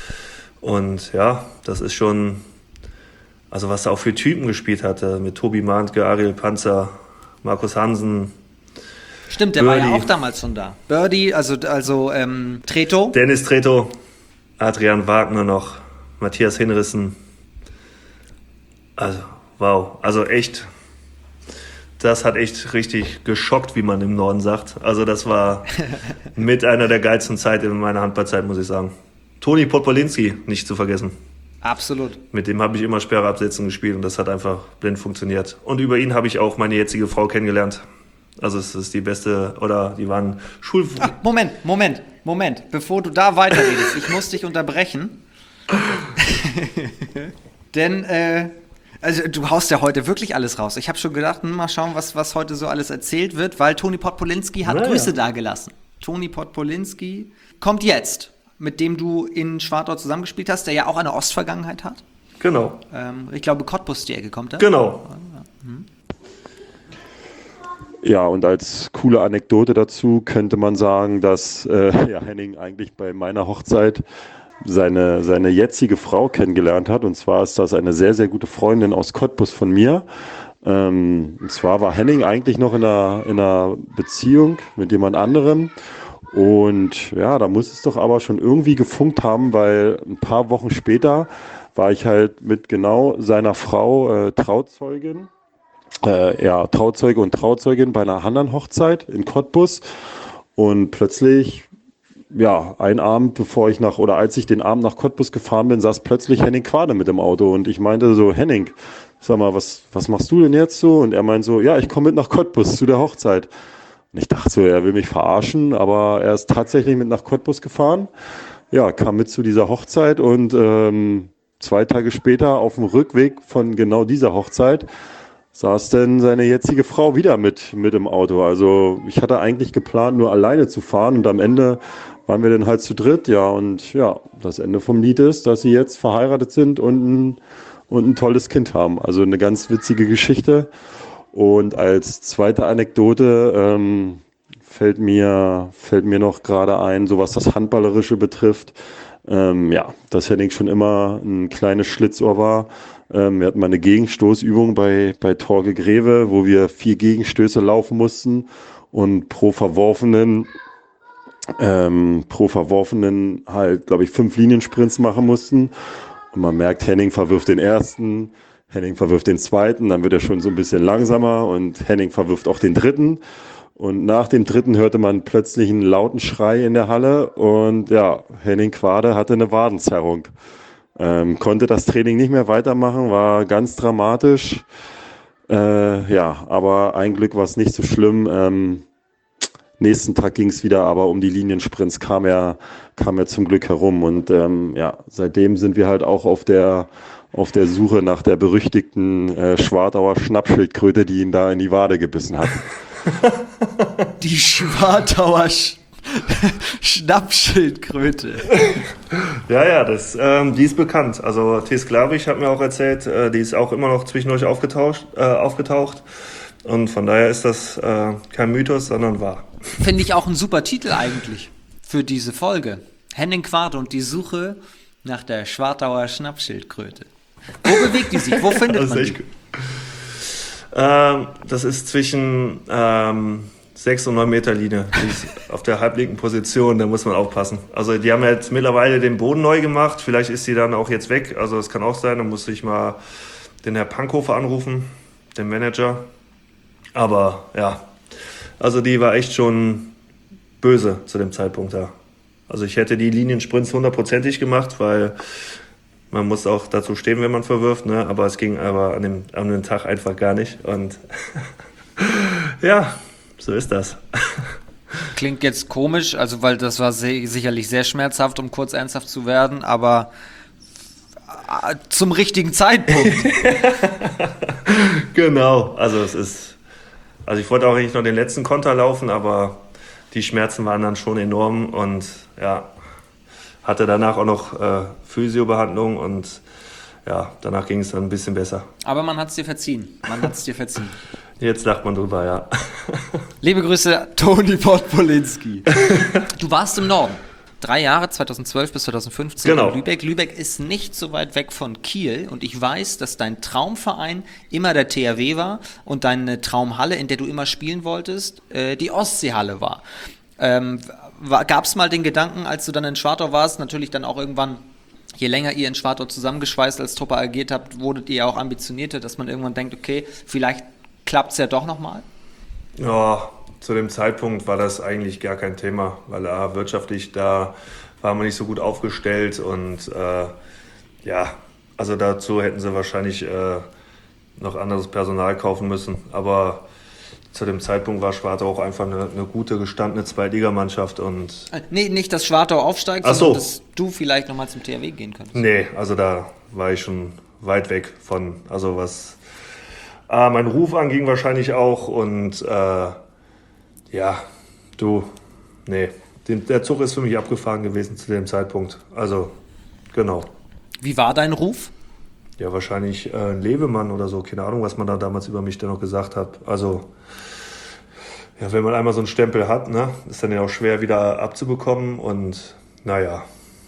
Und ja, das ist schon, also was er auch für Typen gespielt hatte, mit Tobi Mahntke, Ariel Panzer, Markus Hansen. Stimmt, der Birdie war ja auch damals schon da. Birdie, also, also ähm, Treto. Dennis Treto, Adrian Wagner noch, Matthias Hinrissen. Also, wow, also echt, das hat echt richtig geschockt, wie man im Norden sagt. Also das war mit einer der geilsten Zeiten in meiner Handballzeit, muss ich sagen. Toni Podpolinski, nicht zu vergessen. Absolut. Mit dem habe ich immer Sperre absetzen gespielt und das hat einfach blind funktioniert. Und über ihn habe ich auch meine jetzige Frau kennengelernt. Also es ist die beste, oder die waren Schul... Ach, Moment, Moment, Moment. Bevor du da weiterredest, ich muss dich unterbrechen. Denn, äh, also du haust ja heute wirklich alles raus. Ich habe schon gedacht, hm, mal schauen, was, was heute so alles erzählt wird, weil Toni Podpolinski hat naja. Grüße dagelassen. Toni Podpolinski kommt jetzt, mit dem du in Schwartau zusammengespielt hast, der ja auch eine Ostvergangenheit hat. Genau. Ähm, ich glaube, Cottbus die Ecke kommt da. Genau. Mhm. Ja, und als coole Anekdote dazu könnte man sagen, dass äh, ja, Henning eigentlich bei meiner Hochzeit seine, seine jetzige Frau kennengelernt hat. Und zwar ist das eine sehr, sehr gute Freundin aus Cottbus von mir. Ähm, und zwar war Henning eigentlich noch in einer, in einer Beziehung mit jemand anderem. Und ja, da muss es doch aber schon irgendwie gefunkt haben, weil ein paar Wochen später war ich halt mit genau seiner Frau äh, Trauzeugin. Äh, ja, Trauzeuge und Trauzeugin bei einer anderen Hochzeit in Cottbus. Und plötzlich, ja, ein Abend, bevor ich nach, oder als ich den Abend nach Cottbus gefahren bin, saß plötzlich Henning Quade mit im Auto. Und ich meinte so, Henning, sag mal, was, was machst du denn jetzt so? Und er meint so, ja, ich komme mit nach Cottbus zu der Hochzeit. Und ich dachte so, er will mich verarschen, aber er ist tatsächlich mit nach Cottbus gefahren. Ja, kam mit zu dieser Hochzeit und ähm, zwei Tage später auf dem Rückweg von genau dieser Hochzeit saß denn seine jetzige Frau wieder mit, mit im Auto. Also ich hatte eigentlich geplant, nur alleine zu fahren und am Ende waren wir dann halt zu dritt. Ja, und ja, das Ende vom Lied ist, dass sie jetzt verheiratet sind und ein, und ein tolles Kind haben. Also eine ganz witzige Geschichte. Und als zweite Anekdote ähm, fällt mir, fällt mir noch gerade ein, so was das Handballerische betrifft, ähm, ja, dass Henning schon immer ein kleines Schlitzohr war. Ähm, wir hatten mal eine Gegenstoßübung bei, bei Torge Greve, wo wir vier Gegenstöße laufen mussten und pro verworfenen, ähm, pro verworfenen halt, glaube ich, fünf Liniensprints machen mussten. Und man merkt, Henning verwirft den ersten, Henning verwirft den zweiten, dann wird er schon so ein bisschen langsamer und Henning verwirft auch den dritten. Und nach dem dritten hörte man plötzlich einen lauten Schrei in der Halle und ja, Henning Quade hatte eine Wadenzerrung. Ähm, konnte das Training nicht mehr weitermachen, war ganz dramatisch. Äh, ja, aber ein Glück war es nicht so schlimm. Ähm, nächsten Tag ging es wieder, aber um die Liniensprints kam er, kam er zum Glück herum. Und ähm, ja, seitdem sind wir halt auch auf der, auf der Suche nach der berüchtigten äh, Schwartauer Schnappschildkröte, die ihn da in die Wade gebissen hat. Die Schwartauer Sch- Schnappschildkröte. Ja, ja, das, ähm, die ist bekannt. Also T. Sklavich hat mir auch erzählt, äh, die ist auch immer noch zwischendurch aufgetaucht, äh, aufgetaucht. Und von daher ist das äh, kein Mythos, sondern wahr. Finde ich auch ein super Titel eigentlich für diese Folge. Henning Quade und die Suche nach der Schwartauer Schnappschildkröte. Wo bewegt die sich? Wo findet Das ist man echt die? gut. Ähm, das ist zwischen ähm, sechs und neun Meter Linie. Die ist auf der halblinken Position, da muss man aufpassen. Also die haben jetzt mittlerweile den Boden neu gemacht. Vielleicht ist sie dann auch jetzt weg. Also das kann auch sein. Dann muss ich mal den Herr Pankhofer anrufen, den Manager. Aber ja, also die war echt schon böse zu dem Zeitpunkt da. Also ich hätte die Liniensprints hundertprozentig gemacht, weil man muss auch dazu stehen, wenn man verwirft, ne? Aber es ging aber an dem, an dem Tag einfach gar nicht. Und ja, so ist das. Klingt jetzt komisch, also weil das war se- sicherlich sehr schmerzhaft, um kurz ernsthaft zu werden, aber äh, zum richtigen Zeitpunkt. Genau, also es ist, also ich wollte auch nicht noch den letzten Konter laufen, aber die Schmerzen waren dann schon enorm und ja, hatte danach auch noch äh, Physiobehandlung und ja, danach ging es dann ein bisschen besser. Aber man hat es dir verziehen. Man hat es dir verziehen. Jetzt lacht man drüber, ja. Liebe Grüße, Toni Podpolinski. Du warst im Norden. Drei Jahre, zweitausendzwölf bis zweitausendfünfzehn Genau. in Lübeck. Lübeck ist nicht so weit weg von Kiel und ich weiß, dass dein Traumverein immer der T H W war und deine Traumhalle, in der du immer spielen wolltest, äh, die Ostseehalle war. Ähm, Gab es mal den Gedanken, als du dann in Schwartau warst, natürlich dann auch irgendwann, je länger ihr in Schwartau zusammengeschweißt als Truppe agiert habt, wurdet ihr ja auch ambitionierter, dass man irgendwann denkt, okay, vielleicht klappt es ja doch nochmal? Ja, zu dem Zeitpunkt war das eigentlich gar kein Thema, weil äh, wirtschaftlich da war man nicht so gut aufgestellt und äh, ja, also dazu hätten sie wahrscheinlich äh, noch anderes Personal kaufen müssen, aber zu dem Zeitpunkt war Schwartau auch einfach eine, eine gute, gestandene Zweitligamannschaft und Äh, nee, nicht, dass Schwartau aufsteigt, Ach sondern so. dass du vielleicht nochmal zum T H W gehen könntest. nee, also da war ich schon weit weg von, also was äh, mein Ruf anging wahrscheinlich auch und äh, ja, du, nee, den, der Zug ist für mich abgefahren gewesen zu dem Zeitpunkt, also genau. Wie war dein Ruf? Ja, wahrscheinlich äh, ein Lebemann oder so, keine Ahnung, was man da damals über mich dann noch gesagt hat. Also, ja, wenn man einmal so einen Stempel hat, ne, ist dann ja auch schwer wieder abzubekommen und naja,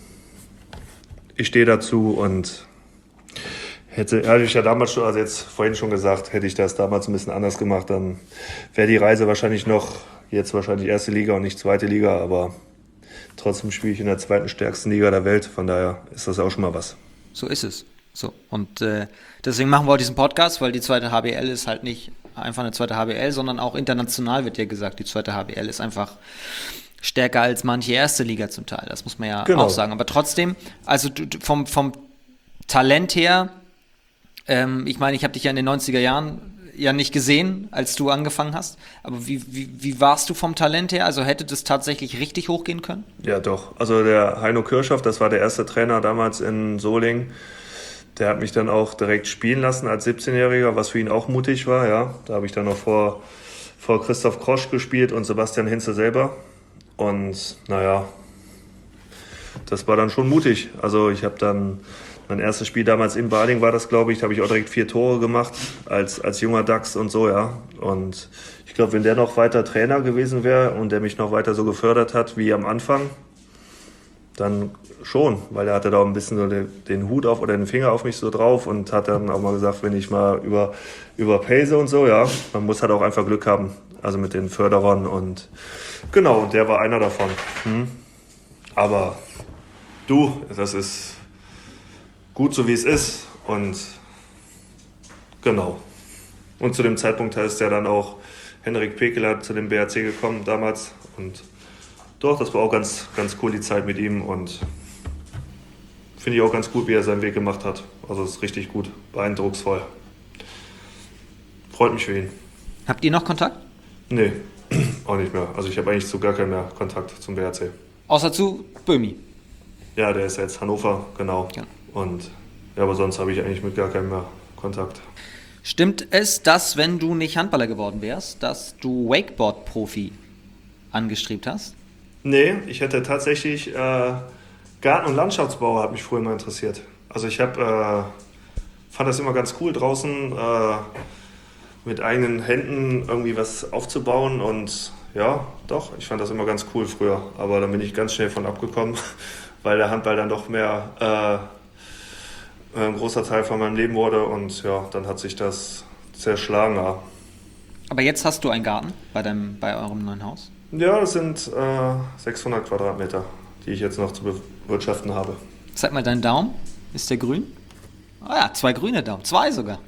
ich stehe dazu und hätte, hätte ich ja damals schon, also jetzt vorhin schon gesagt, hätte ich das damals ein bisschen anders gemacht, dann wäre die Reise wahrscheinlich noch, jetzt wahrscheinlich erste Liga und nicht zweite Liga, aber trotzdem spiele ich in der zweiten stärksten Liga der Welt, von daher ist das auch schon mal was. So ist es. So, und äh, deswegen machen wir heute diesen Podcast, weil die zweite H B L ist halt nicht einfach eine zweite H B L, sondern auch international wird ja gesagt, die zweite H B L ist einfach stärker als manche erste Liga zum Teil. Das muss man ja Genau. auch sagen. Aber trotzdem, also du, du, vom, vom Talent her, ähm, ich meine, ich habe dich ja in den neunziger Jahren ja nicht gesehen, als du angefangen hast. Aber wie, wie, wie warst du vom Talent her? Also hätte das tatsächlich richtig hochgehen können? Ja, doch. Also der Heino Kirchhoff, das war der erste Trainer damals in Solingen. Der hat mich dann auch direkt spielen lassen als siebzehnjähriger, was für ihn auch mutig war. Ja, da habe ich dann noch vor, vor Christoph Krosch gespielt und Sebastian Hinze selber. Und naja, das war dann schon mutig. Also ich habe dann Mein erstes Spiel damals in Baling war das, glaube ich. Da habe ich auch direkt vier Tore gemacht als, als junger Dachs und so, ja. Und ich glaube, wenn der noch weiter Trainer gewesen wäre und der mich noch weiter so gefördert hat wie am Anfang, dann schon, weil er hatte da ein bisschen so den, den Hut auf oder den Finger auf mich so drauf und hat dann auch mal gesagt, wenn ich mal über, über pace und so, ja, man muss halt auch einfach Glück haben, also mit den Förderern und genau, und der war einer davon. Hm. Aber du, das ist gut so wie es ist und genau. Und zu dem Zeitpunkt ist ja dann auch Henrik Pekeler zu dem B R C gekommen damals und doch, das war auch ganz, ganz cool die Zeit mit ihm und finde ich auch ganz gut, wie er seinen Weg gemacht hat. Also ist richtig gut, beeindrucksvoll. Freut mich für ihn. Habt ihr noch Kontakt? Nee, auch nicht mehr. Also ich habe eigentlich zu gar keinen mehr Kontakt zum B R C. Außer zu Böhmi. Ja, der ist jetzt Hannover, genau. Ja. Und ja, aber sonst habe ich eigentlich mit gar keinem mehr Kontakt. Stimmt es, dass, wenn du nicht Handballer geworden wärst, dass du Wakeboard-Profi angestrebt hast? Nee, ich hätte tatsächlich, äh, Garten- und Landschaftsbau hat mich früher mal interessiert. Also ich hab, äh, fand das immer ganz cool, draußen äh, mit eigenen Händen irgendwie was aufzubauen und ja, doch, ich fand das immer ganz cool früher. Aber dann bin ich ganz schnell von abgekommen, weil der Handball dann doch mehr äh, ein großer Teil von meinem Leben wurde und ja, dann hat sich das zerschlagen. Ja. Aber jetzt hast du einen Garten bei, deinem, bei eurem neuen Haus? Ja, das sind äh, sechshundert Quadratmeter, die ich jetzt noch zu bewirtschaften habe. Zeig mal deinen Daumen. Ist der grün? Ah ja, zwei grüne Daumen. Zwei sogar.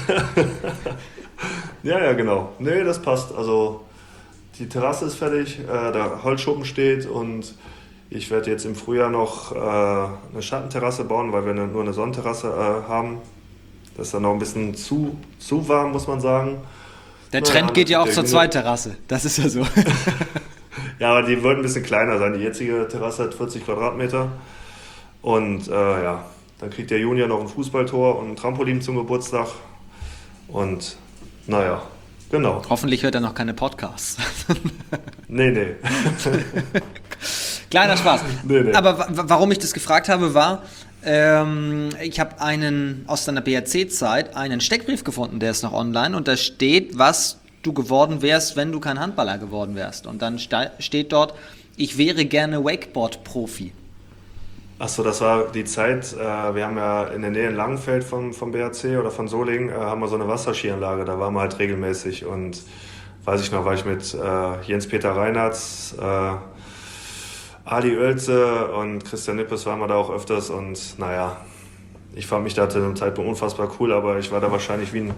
Ja, ja, genau. Nee, das passt. Also die Terrasse ist fertig, äh, der Holzschuppen steht und ich werde jetzt im Frühjahr noch äh, eine Schattenterrasse bauen, weil wir eine, nur eine Sonnenterrasse äh, haben. Das ist dann noch ein bisschen zu, zu warm, muss man sagen. Der Na, Trend ja, geht ja auch der zur Grüne- Zweiterrasse. Das ist ja so. Ja, aber die wird ein bisschen kleiner sein. Die jetzige Terrasse hat vierzig Quadratmeter. Und äh, ja, dann kriegt der Junior noch ein Fußballtor und ein Trampolin zum Geburtstag. Und naja, genau. Hoffentlich hört er noch keine Podcasts. Nee, nee. Kleiner Spaß. Nee, nee. Aber wa- warum ich das gefragt habe, war, ähm, ich habe einen aus deiner B R C-Zeit einen Steckbrief gefunden, der ist noch online und da steht, was du geworden wärst, wenn du kein Handballer geworden wärst. Und dann sta- steht dort, ich wäre gerne Wakeboard-Profi. Achso, das war die Zeit, äh, wir haben ja in der Nähe in Langenfeld vom, vom B R C oder von Solingen, äh, haben wir so eine Wasserskianlage, da waren wir halt regelmäßig und weiß ich noch, war ich mit äh, Jens-Peter Reinhardt, äh, Ali Oelze und Christian Nippes waren wir da auch öfters und naja, ich fand mich da zu dem Zeitpunkt unfassbar cool, aber ich war da wahrscheinlich wie ein,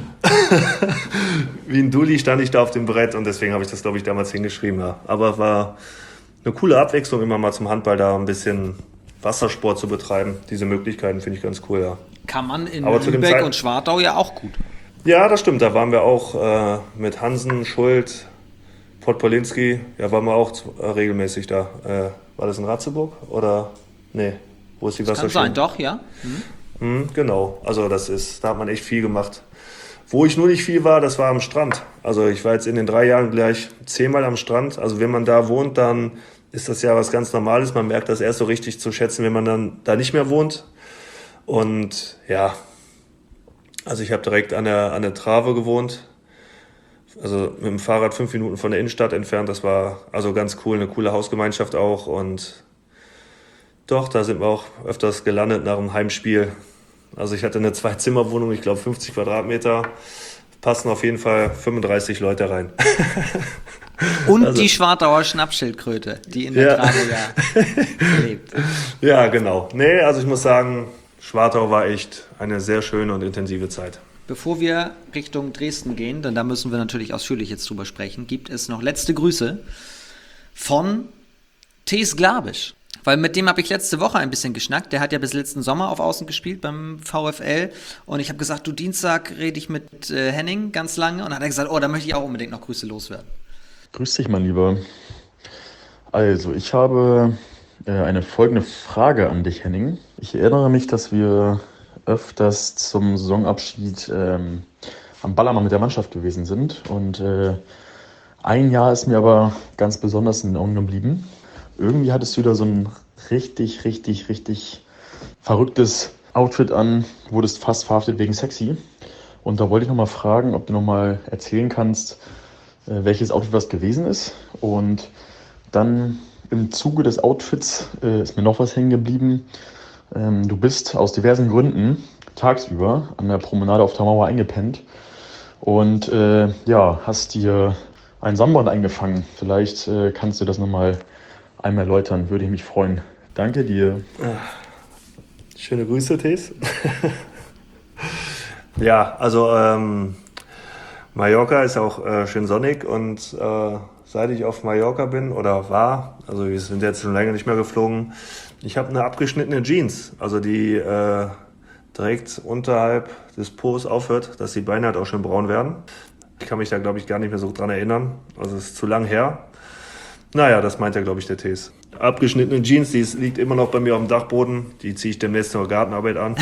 wie ein Dulli, stand ich da auf dem Brett und deswegen habe ich das, glaube ich, damals hingeschrieben. Ja. Aber war eine coole Abwechslung, immer mal zum Handball da ein bisschen Wassersport zu betreiben. Diese Möglichkeiten finde ich ganz cool, ja. Kann man in Aber zu dem Lübeck Zeit- und Schwartau ja auch gut. Ja, das stimmt, da waren wir auch äh, mit Hansen, Schuld, Podpolinski, ja, waren wir auch zu, äh, regelmäßig da. Äh, war das in Ratzeburg oder? Nee, wo ist die Kann Wasserski? sein, doch, ja. Mhm, genau, also das ist, da hat man echt viel gemacht. Wo ich nur nicht viel war, das war am Strand. Also ich war jetzt in den drei Jahren gleich zehnmal am Strand. Also wenn man da wohnt, dann ist das ja was ganz Normales. Man merkt das erst so richtig zu schätzen, wenn man dann da nicht mehr wohnt. Und ja, also ich habe direkt an der, an der Trave gewohnt. Also mit dem Fahrrad fünf Minuten von der Innenstadt entfernt. Das war also ganz cool, eine coole Hausgemeinschaft auch. Und doch, da sind wir auch öfters gelandet nach dem Heimspiel. Also ich hatte eine Zwei-Zimmer-Wohnung, ich glaube fünfzig Quadratmeter. Passen auf jeden Fall fünfunddreißig Leute rein. Und Also- die Schwartauer Schnappschildkröte, die in der Ja. Trave ja lebt. Ja, genau. Nee, also ich muss sagen, Schwartau war echt eine sehr schöne und intensive Zeit. Bevor wir Richtung Dresden gehen, denn da müssen wir natürlich ausführlich jetzt drüber sprechen, gibt es noch letzte Grüße von Thees Glabisch. Weil mit dem habe ich letzte Woche ein bisschen geschnackt. Der hat ja bis letzten Sommer auf Außen gespielt beim VfL. Und ich habe gesagt, du, Dienstag rede ich mit äh, Henning ganz lange. Und dann hat er gesagt, oh, da möchte ich auch unbedingt noch Grüße loswerden. Grüß dich, mein Lieber. Also, ich habe äh, eine folgende Frage an dich, Henning. Ich erinnere mich, dass wir öfters zum Saisonabschied ähm, am Ballermann mit der Mannschaft gewesen sind. Und äh, ein Jahr ist mir aber ganz besonders in den Augen geblieben. Irgendwie hattest du da so ein richtig, richtig, richtig verrücktes Outfit an, wurdest fast verhaftet wegen sexy. Und da wollte ich nochmal fragen, ob du nochmal erzählen kannst, äh, welches Outfit das gewesen ist. Und dann im Zuge des Outfits äh, ist mir noch was hängen geblieben. Ähm, du bist aus diversen Gründen tagsüber an der Promenade auf der Mauer eingepennt und äh, ja, hast dir ein Sonnenbrand eingefangen. Vielleicht äh, kannst du das nochmal einmal erläutern, würde ich mich freuen. Danke dir. Schöne Grüße, Tees. Ja, also ähm, Mallorca ist auch äh, schön sonnig und äh, seit ich auf Mallorca bin oder war, also wir sind jetzt schon länger nicht mehr geflogen, ich habe eine abgeschnittene Jeans, also die äh, direkt unterhalb des Po's aufhört, dass die Beine halt auch schön braun werden. Ich kann mich da, glaube ich, gar nicht mehr so dran erinnern, also es ist zu lang her. Naja, das meint ja, glaube ich, der Tees. Abgeschnittene Jeans, die liegt immer noch bei mir auf dem Dachboden, die ziehe ich demnächst zur Gartenarbeit an.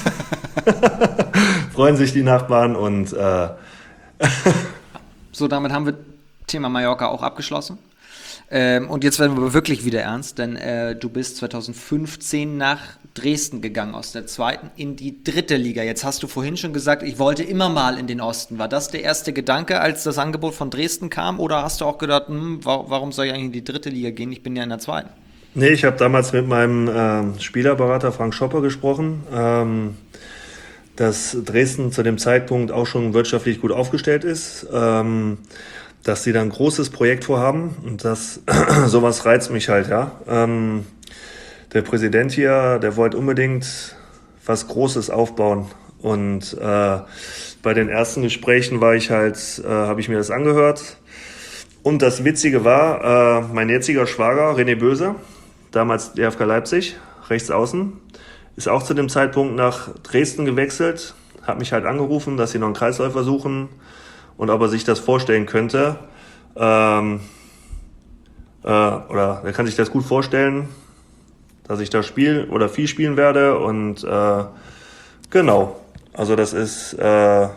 Freuen sich die Nachbarn und äh So, damit haben wir Thema Mallorca auch abgeschlossen. Ähm, und jetzt werden wir wirklich wieder ernst, denn äh, du bist zwanzig fünfzehn nach Dresden gegangen, aus der zweiten in die dritte Liga. Jetzt hast du vorhin schon gesagt, ich wollte immer mal in den Osten. War das der erste Gedanke, als das Angebot von Dresden kam? Oder hast du auch gedacht, hm, warum soll ich eigentlich in die dritte Liga gehen? Ich bin ja in der zweiten. Nee, ich habe damals mit meinem äh, Spielerberater Frank Schopper gesprochen, ähm, dass Dresden zu dem Zeitpunkt auch schon wirtschaftlich gut aufgestellt ist, ähm, dass sie da ein großes Projekt vorhaben und das sowas reizt mich halt, ja. Ähm, der Präsident hier, der wollte unbedingt was Großes aufbauen und äh, bei den ersten Gesprächen war ich halt, äh, habe ich mir das angehört und das Witzige war, äh, mein jetziger Schwager René Böse, damals D F K Leipzig, rechts außen, ist auch zu dem Zeitpunkt nach Dresden gewechselt, hat mich halt angerufen, dass sie noch einen Kreisläufer suchen und ob er sich das vorstellen könnte. Ähm, äh, oder er kann sich das gut vorstellen, dass ich da spiele oder viel spielen werde. Und äh, genau, also das ist äh,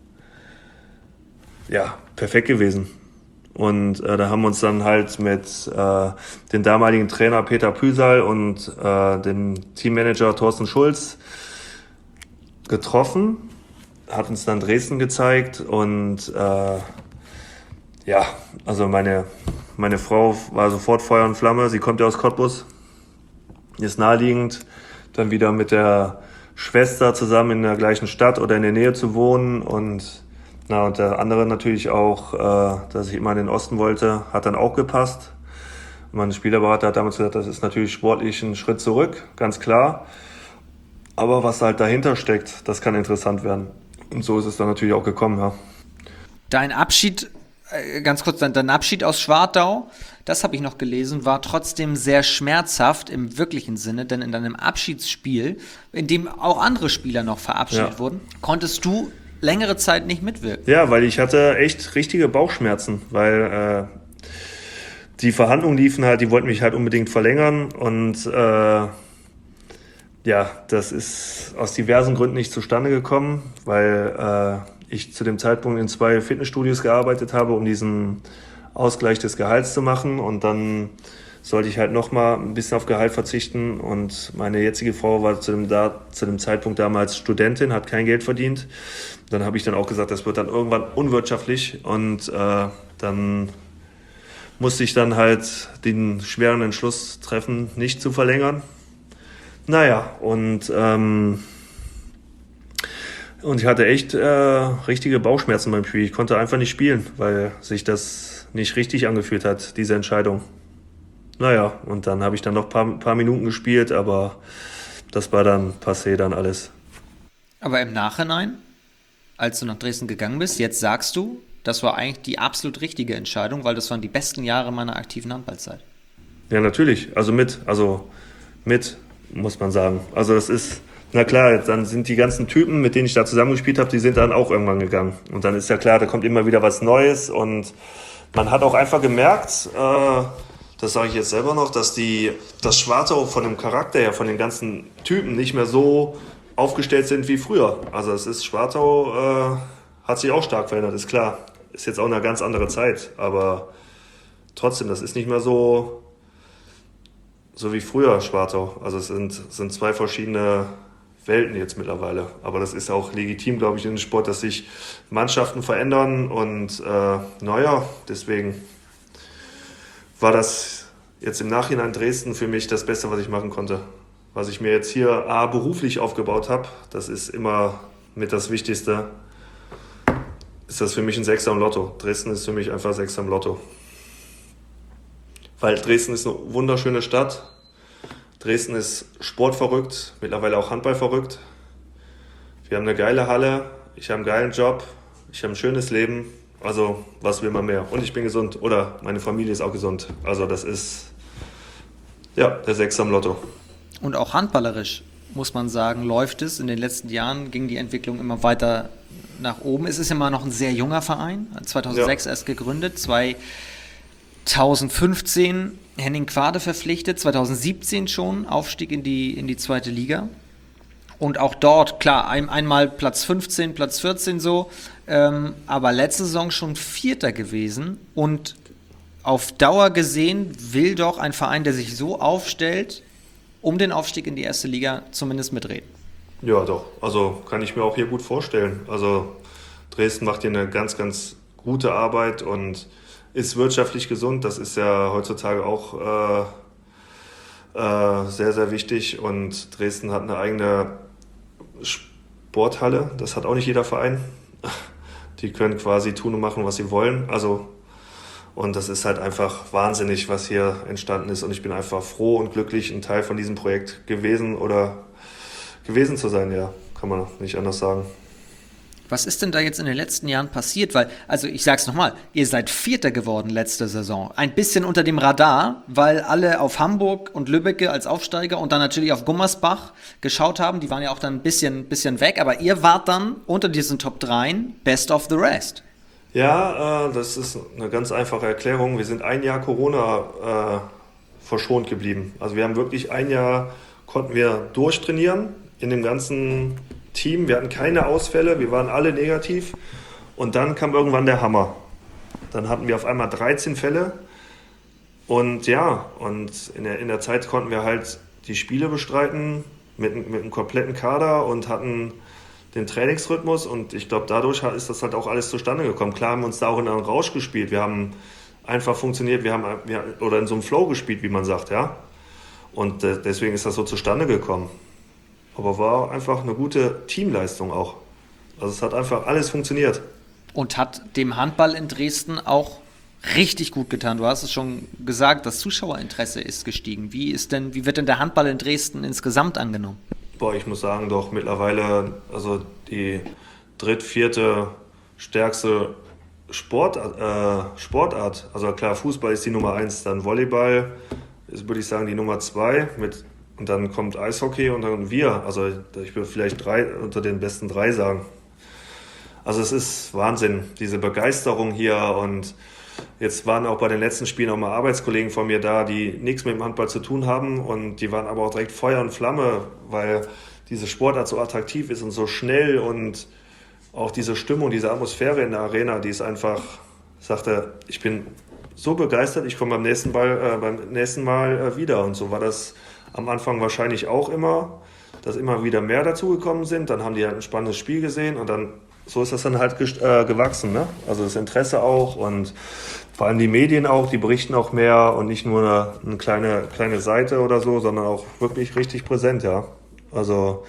ja perfekt gewesen. Und äh, da haben wir uns dann halt mit äh, dem damaligen Trainer Peter Püsal und äh, dem Teammanager Thorsten Schulz getroffen, hat uns dann Dresden gezeigt und äh, ja, also meine, meine Frau war sofort Feuer und Flamme, sie kommt ja aus Cottbus, ist naheliegend, dann wieder mit der Schwester zusammen in der gleichen Stadt oder in der Nähe zu wohnen und na, und der andere natürlich auch, äh, dass ich immer in den Osten wollte, hat dann auch gepasst. Mein Spielerberater hat damals gesagt, das ist natürlich sportlich ein Schritt zurück, ganz klar. Aber was halt dahinter steckt, das kann interessant werden. Und so ist es dann natürlich auch gekommen, ja. Dein Abschied, äh, ganz kurz, dein, dein Abschied aus Schwartau, das habe ich noch gelesen, war trotzdem sehr schmerzhaft im wirklichen Sinne, denn in deinem Abschiedsspiel, in dem auch andere Spieler noch verabschiedet Ja. wurden, konntest du längere Zeit nicht mitwirken. Ja, weil ich hatte echt richtige Bauchschmerzen, weil äh, die Verhandlungen liefen halt, die wollten mich halt unbedingt verlängern und äh, ja, das ist aus diversen Gründen nicht zustande gekommen, weil äh, ich zu dem Zeitpunkt in zwei Fitnessstudios gearbeitet habe, um diesen Ausgleich des Gehalts zu machen und dann sollte ich halt nochmal ein bisschen auf Gehalt verzichten und meine jetzige Frau war zu dem, da, zu dem Zeitpunkt damals Studentin, hat kein Geld verdient. Dann habe ich dann auch gesagt, das wird dann irgendwann unwirtschaftlich und äh, dann musste ich dann halt den schweren Entschluss treffen, nicht zu verlängern. Naja, und, ähm, und ich hatte echt äh, richtige Bauchschmerzen beim Spiel. Ich konnte einfach nicht spielen, weil sich das nicht richtig angefühlt hat, diese Entscheidung. Naja, und dann habe ich dann noch ein paar, paar Minuten gespielt, aber das war dann passé dann alles. Aber im Nachhinein, als du nach Dresden gegangen bist, jetzt sagst du, das war eigentlich die absolut richtige Entscheidung, weil das waren die besten Jahre meiner aktiven Handballzeit. Ja, natürlich. Also mit, also mit, muss man sagen. Also das ist, na klar, dann sind die ganzen Typen, mit denen ich da zusammengespielt habe, die sind dann auch irgendwann gegangen. Und dann ist ja klar, da kommt immer wieder was Neues und man hat auch einfach gemerkt, äh, das sage ich jetzt selber noch, dass die, das Schwartau von dem Charakter her, von den ganzen Typen nicht mehr so aufgestellt sind wie früher. Also es ist, Schwartau äh, hat sich auch stark verändert, ist klar. Ist jetzt auch eine ganz andere Zeit, aber trotzdem, das ist nicht mehr so, so wie früher Schwartau. Also es sind, sind zwei verschiedene Welten jetzt mittlerweile. Aber das ist auch legitim, glaube ich, in dem Sport, dass sich Mannschaften verändern und äh, naja, deswegen war das jetzt im Nachhinein Dresden für mich das Beste, was ich machen konnte. Was ich mir jetzt hier A, beruflich aufgebaut habe, das ist immer mit das Wichtigste, ist das für mich ein Sechser im Lotto. Dresden ist für mich einfach Sechser im Lotto. Weil Dresden ist eine wunderschöne Stadt. Dresden ist sportverrückt, mittlerweile auch handballverrückt. Wir haben eine geile Halle, ich habe einen geilen Job, ich habe ein schönes Leben. Also, was will man mehr? Und ich bin gesund oder meine Familie ist auch gesund. Also, das ist, ja, der Sechser im Lotto. Und auch handballerisch, muss man sagen, läuft es. In den letzten Jahren ging die Entwicklung immer weiter nach oben. Es ist immer noch ein sehr junger Verein, zweitausendsechs ja. erst gegründet, zweitausendfünfzehn Henning Quade verpflichtet, zweitausendsiebzehn schon Aufstieg in die, in die zweite Liga. Und auch dort, klar, ein, einmal Platz fünfzehn, Platz vierzehn so, ähm, aber letzte Saison schon Vierter gewesen. Und auf Dauer gesehen will doch ein Verein, der sich so aufstellt, um den Aufstieg in die erste Liga zumindest mitreden. Ja, doch. Also kann ich mir auch hier gut vorstellen. Also Dresden macht hier eine ganz, ganz gute Arbeit und ist wirtschaftlich gesund. Das ist ja heutzutage auch äh, äh, sehr, sehr wichtig. Und Dresden hat eine eigene Sporthalle. Das hat auch nicht jeder Verein. Die können quasi tun und machen, was sie wollen. Also, und das ist halt einfach wahnsinnig, was hier entstanden ist. Und ich bin einfach froh und glücklich, ein Teil von diesem Projekt gewesen oder gewesen zu sein. Ja, kann man nicht anders sagen. Was ist denn da jetzt in den letzten Jahren passiert? Weil, also ich sag's nochmal, ihr seid Vierter geworden letzte Saison. Ein bisschen unter dem Radar, weil alle auf Hamburg und Lübbecke als Aufsteiger und dann natürlich auf Gummersbach geschaut haben. Die waren ja auch dann ein bisschen, bisschen weg, aber ihr wart dann unter diesen Top drei Best of the Rest. Ja, äh, das ist eine ganz einfache Erklärung. Wir sind ein Jahr Corona äh, verschont geblieben. Also wir haben wirklich ein Jahr, konnten wir durchtrainieren in dem ganzen Team. Wir hatten keine Ausfälle, wir waren alle negativ. Und dann kam irgendwann der Hammer. Dann hatten wir auf einmal dreizehn Fälle. Und ja, und in der, in der Zeit konnten wir halt die Spiele bestreiten mit, mit einem kompletten Kader und hatten den Trainingsrhythmus. Und ich glaube, dadurch ist das halt auch alles zustande gekommen. Klar haben wir uns da auch in einen Rausch gespielt. Wir haben einfach funktioniert, wir haben wir, oder in so einem Flow gespielt, wie man sagt, ja. Und äh, deswegen ist das so zustande gekommen. Aber war einfach eine gute Teamleistung auch. Also es hat einfach alles funktioniert. Und hat dem Handball in Dresden auch richtig gut getan. Du hast es schon gesagt, das Zuschauerinteresse ist gestiegen. Wie ist denn, wie wird denn der Handball in Dresden insgesamt angenommen? Boah, ich muss sagen, doch mittlerweile, also die dritt-, vierte stärkste Sport, äh, Sportart. Also klar, Fußball ist die Nummer eins, dann Volleyball ist, würde ich sagen, die Nummer zwei mit. Und dann kommt Eishockey und dann wir. Also ich würde vielleicht drei unter den besten drei sagen. Also es ist Wahnsinn, diese Begeisterung hier. Und jetzt waren auch bei den letzten Spielen auch mal Arbeitskollegen von mir da, die nichts mit dem Handball zu tun haben. Und die waren aber auch direkt Feuer und Flamme, weil diese Sportart so attraktiv ist und so schnell. Und auch diese Stimmung, diese Atmosphäre in der Arena, die ist einfach, sagte, ich bin so begeistert, ich komme beim nächsten, Ball, äh, beim nächsten Mal äh, wieder. Und so war das am Anfang wahrscheinlich auch immer, dass immer wieder mehr dazugekommen sind. Dann haben die halt ein spannendes Spiel gesehen und dann so ist das dann halt äh, gewachsen. Ne? Also das Interesse auch und vor allem die Medien auch, die berichten auch mehr und nicht nur eine, eine kleine, kleine Seite oder so, sondern auch wirklich richtig präsent. Ja. Also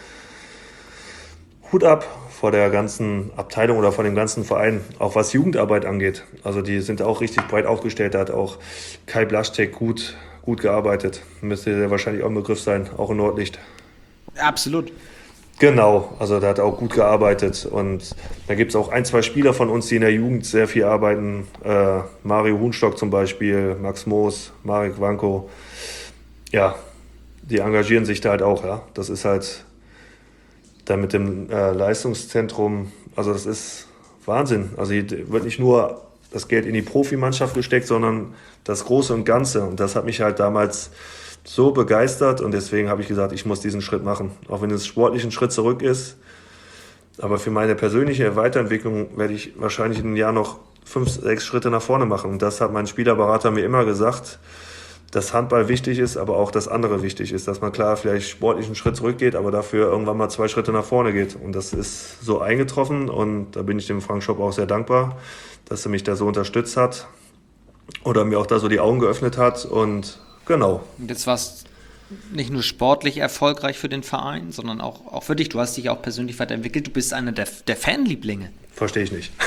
Hut ab vor der ganzen Abteilung oder vor dem ganzen Verein, auch was Jugendarbeit angeht. Also die sind auch richtig breit aufgestellt. Da hat auch Kai Blaschtek gut Gut gearbeitet. Müsste wahrscheinlich auch ein Begriff sein, auch in Nordlicht. Absolut. Genau, also da hat er auch gut gearbeitet. Und da gibt es auch ein, zwei Spieler von uns, die in der Jugend sehr viel arbeiten. Äh, Mario Huhnstock zum Beispiel, Max Moos, Marek Wanko. Ja, die engagieren sich da halt auch. Ja. Das ist halt da mit dem äh, Leistungszentrum, also das ist Wahnsinn. Also hier wird nicht nur das Geld in die Profimannschaft gesteckt, sondern das Große und Ganze. Und das hat mich halt damals so begeistert und deswegen habe ich gesagt, ich muss diesen Schritt machen. Auch wenn es sportlich ein Schritt zurück ist. Aber für meine persönliche Weiterentwicklung werde ich wahrscheinlich in einem Jahr noch fünf, sechs Schritte nach vorne machen. Und das hat mein Spielerberater mir immer gesagt, dass Handball wichtig ist, aber auch das andere wichtig ist, dass man klar vielleicht sportlich einen Schritt zurückgeht, aber dafür irgendwann mal zwei Schritte nach vorne geht. Und das ist so eingetroffen und da bin ich dem Frank Schopp auch sehr dankbar, dass er mich da so unterstützt hat oder mir auch da so die Augen geöffnet hat und genau. Und jetzt war's nicht nur sportlich erfolgreich für den Verein, sondern auch, auch für dich. Du hast dich auch persönlich weiterentwickelt. Du bist einer der, der Fanlieblinge. Verstehe ich nicht.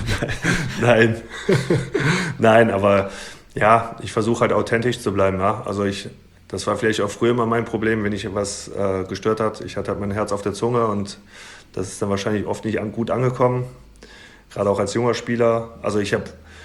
Nein. Nein, aber ja, ich versuche halt authentisch zu bleiben. Ja? Also ich, das war vielleicht auch früher immer mein Problem, wenn ich was äh, gestört hat. Ich hatte halt mein Herz auf der Zunge und das ist dann wahrscheinlich oft nicht an, gut angekommen. Gerade auch als junger Spieler. Also ich habe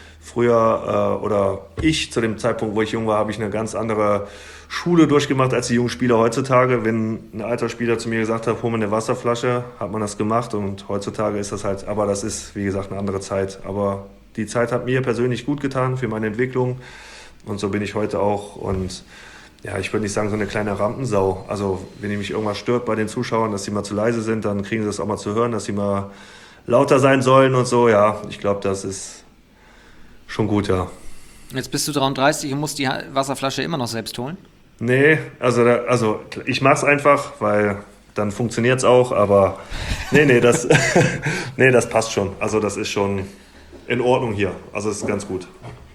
früher äh, oder ich zu dem Zeitpunkt, wo ich jung war, habe ich eine ganz andere Schule durchgemacht als die jungen Spieler heutzutage. Wenn ein alter Spieler zu mir gesagt hat, hol mir eine Wasserflasche, hat man das gemacht und heutzutage ist das halt, aber das ist, wie gesagt, eine andere Zeit. Aber die Zeit hat mir persönlich gut getan für meine Entwicklung und so bin ich heute auch und ja, ich würde nicht sagen so eine kleine Rampensau. Also wenn mich irgendwas stört bei den Zuschauern, dass sie mal zu leise sind, dann kriegen sie das auch mal zu hören, dass sie mal lauter sein sollen und so. Ja, ich glaube, das ist schon gut, ja. Jetzt bist du dreiunddreißig und musst die Wasserflasche immer noch selbst holen? Nee, also, da, also ich mach's einfach, weil dann funktioniert's auch, aber nee, nee, das, nee, das passt schon. Also das ist schon in Ordnung hier. Also es ist ganz gut.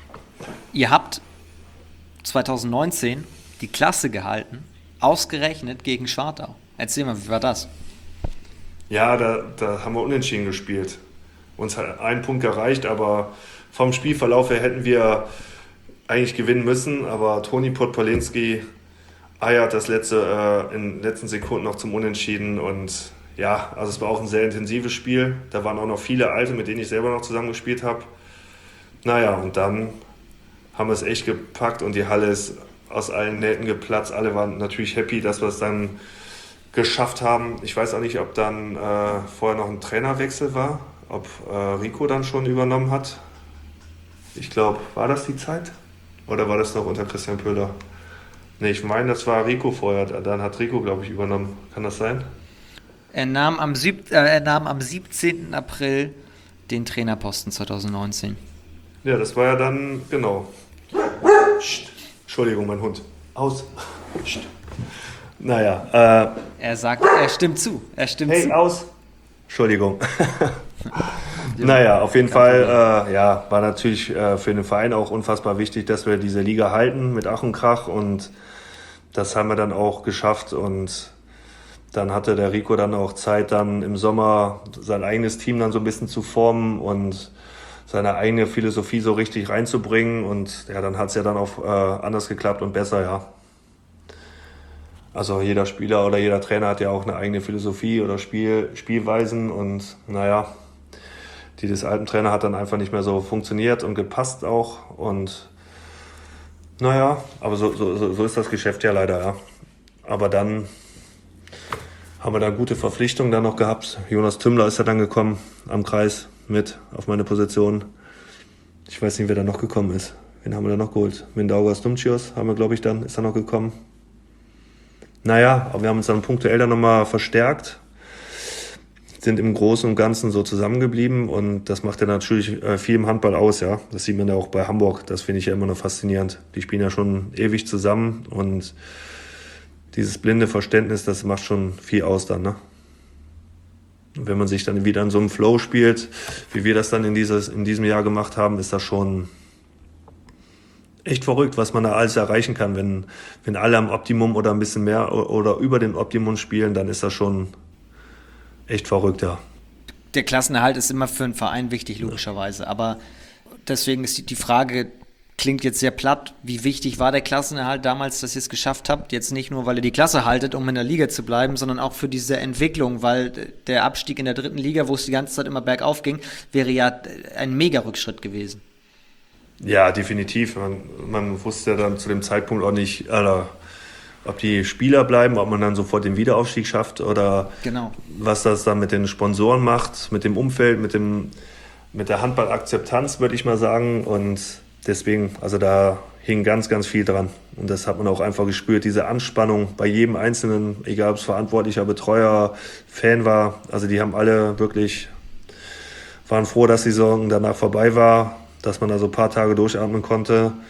Ihr habt zwanzig neunzehn die Klasse gehalten, ausgerechnet gegen Schwartau. Erzähl mal, wie war das? Ja, da, da haben wir unentschieden gespielt. Uns hat ein Punkt gereicht, aber vom Spielverlauf her hätten wir eigentlich gewinnen müssen, aber Toni Podpolinski eiert das letzte, äh, in den letzten Sekunden noch zum Unentschieden und ja, also es war auch ein sehr intensives Spiel. Da waren auch noch viele Alte, mit denen ich selber noch zusammen gespielt habe. Naja, und dann haben wir es echt gepackt und die Halle ist aus allen Nähten geplatzt. Alle waren natürlich happy, dass wir es dann geschafft haben. Ich weiß auch nicht, ob dann äh, vorher noch ein Trainerwechsel war, ob äh, Rico dann schon übernommen hat. Ich glaube, war das die Zeit? Oder war das noch unter Christian Pöhler? Nee, ich meine, das war Rico vorher. Dann hat Rico, glaube ich, übernommen. Kann das sein? Er nahm am, sieb- äh, er nahm am siebzehnten April den Trainerposten zwanzig neunzehn. Ja, das war ja dann, genau. Psst. Entschuldigung, mein Hund. Aus. Psst. Naja. Äh, er sagt, er stimmt zu. Er stimmt hey, zu. aus. Entschuldigung. Naja, auf jeden Fall äh, ja, war natürlich äh, für den Verein auch unfassbar wichtig, dass wir diese Liga halten mit Ach und Krach und das haben wir dann auch geschafft und dann hatte der Rico dann auch Zeit, dann im Sommer sein eigenes Team dann so ein bisschen zu formen und seine eigene Philosophie so richtig reinzubringen und ja, dann hat es ja dann auch äh, anders geklappt und besser, ja. Also jeder Spieler oder jeder Trainer hat ja auch eine eigene Philosophie oder Spiel, Spielweisen und naja, die des alten Trainer hat dann einfach nicht mehr so funktioniert und gepasst auch und naja, aber so, so, so ist das Geschäft ja leider, ja. Aber dann haben wir da gute Verpflichtungen dann noch gehabt. Jonas Tümmler ist ja dann gekommen am Kreis mit auf meine Position. Ich weiß nicht, wer da noch gekommen ist. Wen haben wir da noch geholt? Mindaugas Dumcios haben wir, glaube ich, dann, ist da noch gekommen. Naja, aber wir haben uns dann punktuell dann nochmal verstärkt, sind im Großen und Ganzen so zusammengeblieben und das macht ja natürlich viel im Handball aus, ja. Das sieht man ja auch bei Hamburg, das finde ich ja immer noch faszinierend. Die spielen ja schon ewig zusammen und dieses blinde Verständnis, das macht schon viel aus dann, ne? Und wenn man sich dann wieder in so einem Flow spielt, wie wir das dann in, dieses, in diesem Jahr gemacht haben, ist das schon echt verrückt, was man da alles erreichen kann. Wenn, wenn alle am Optimum oder ein bisschen mehr oder über den Optimum spielen, dann ist das schon echt verrückt, ja. Der Klassenerhalt ist immer für einen Verein wichtig, logischerweise. Aber deswegen ist die, die Frage, klingt jetzt sehr platt, wie wichtig war der Klassenerhalt damals, dass ihr es geschafft habt? Jetzt nicht nur, weil ihr die Klasse haltet, um in der Liga zu bleiben, sondern auch für diese Entwicklung, weil der Abstieg in der dritten Liga, wo es die ganze Zeit immer bergauf ging, wäre ja ein Mega-Rückschritt gewesen. Ja, definitiv. Man, man wusste ja dann zu dem Zeitpunkt auch nicht, Alter, ob die Spieler bleiben, ob man dann sofort den Wiederaufstieg schafft oder genau. Was das dann mit den Sponsoren macht, mit dem Umfeld, mit dem mit der Handballakzeptanz, würde ich mal sagen. Und deswegen, also da hing ganz, ganz viel dran. Und das hat man auch einfach gespürt, diese Anspannung bei jedem Einzelnen, egal ob es Verantwortlicher, Betreuer, Fan war. Also die haben alle wirklich, waren froh, dass die Saison danach vorbei war, dass man da so ein paar Tage durchatmen konnte.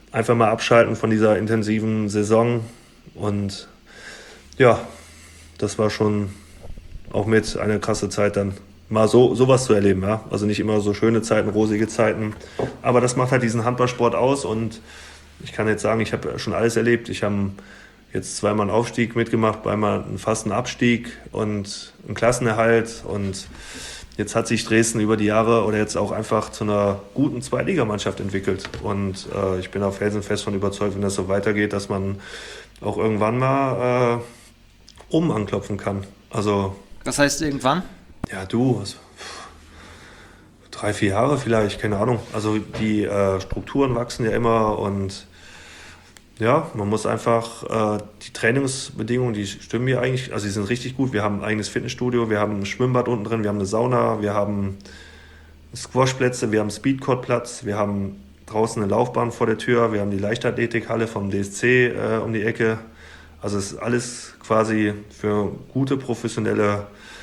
einfach mal abschalten von dieser intensiven Saison. Und ja, das war schon auch mit eine krasse Zeit dann, mal so sowas zu erleben. Ja? Also nicht immer so schöne Zeiten, rosige Zeiten, aber das macht halt diesen Handballsport aus. Und ich kann jetzt sagen, ich habe schon alles erlebt. Ich habe jetzt zweimal einen Aufstieg mitgemacht, zweimal einen fast einen Abstieg und einen Klassenerhalt. Und jetzt hat sich Dresden über die Jahre oder jetzt auch einfach zu einer guten Zweitligamannschaft entwickelt. Und äh, ich bin auch felsenfest von überzeugt, wenn das so weitergeht, dass man auch irgendwann mal äh, oben anklopfen kann. Also, Was heißt irgendwann? ja, du, was, drei, vier Jahre vielleicht, keine Ahnung. Also die äh, Strukturen wachsen ja immer und ja, man muss einfach, äh, die Trainingsbedingungen, die stimmen hier eigentlich, also die sind richtig gut. Wir haben ein eigenes Fitnessstudio, wir haben ein Schwimmbad unten drin, wir haben eine Sauna, wir haben Squashplätze, wir haben einen Speedcourt-Platz, wir haben draußen eine Laufbahn vor der Tür, wir haben die Leichtathletikhalle vom D S C äh, um die Ecke. Also es ist alles quasi für gute, professionelle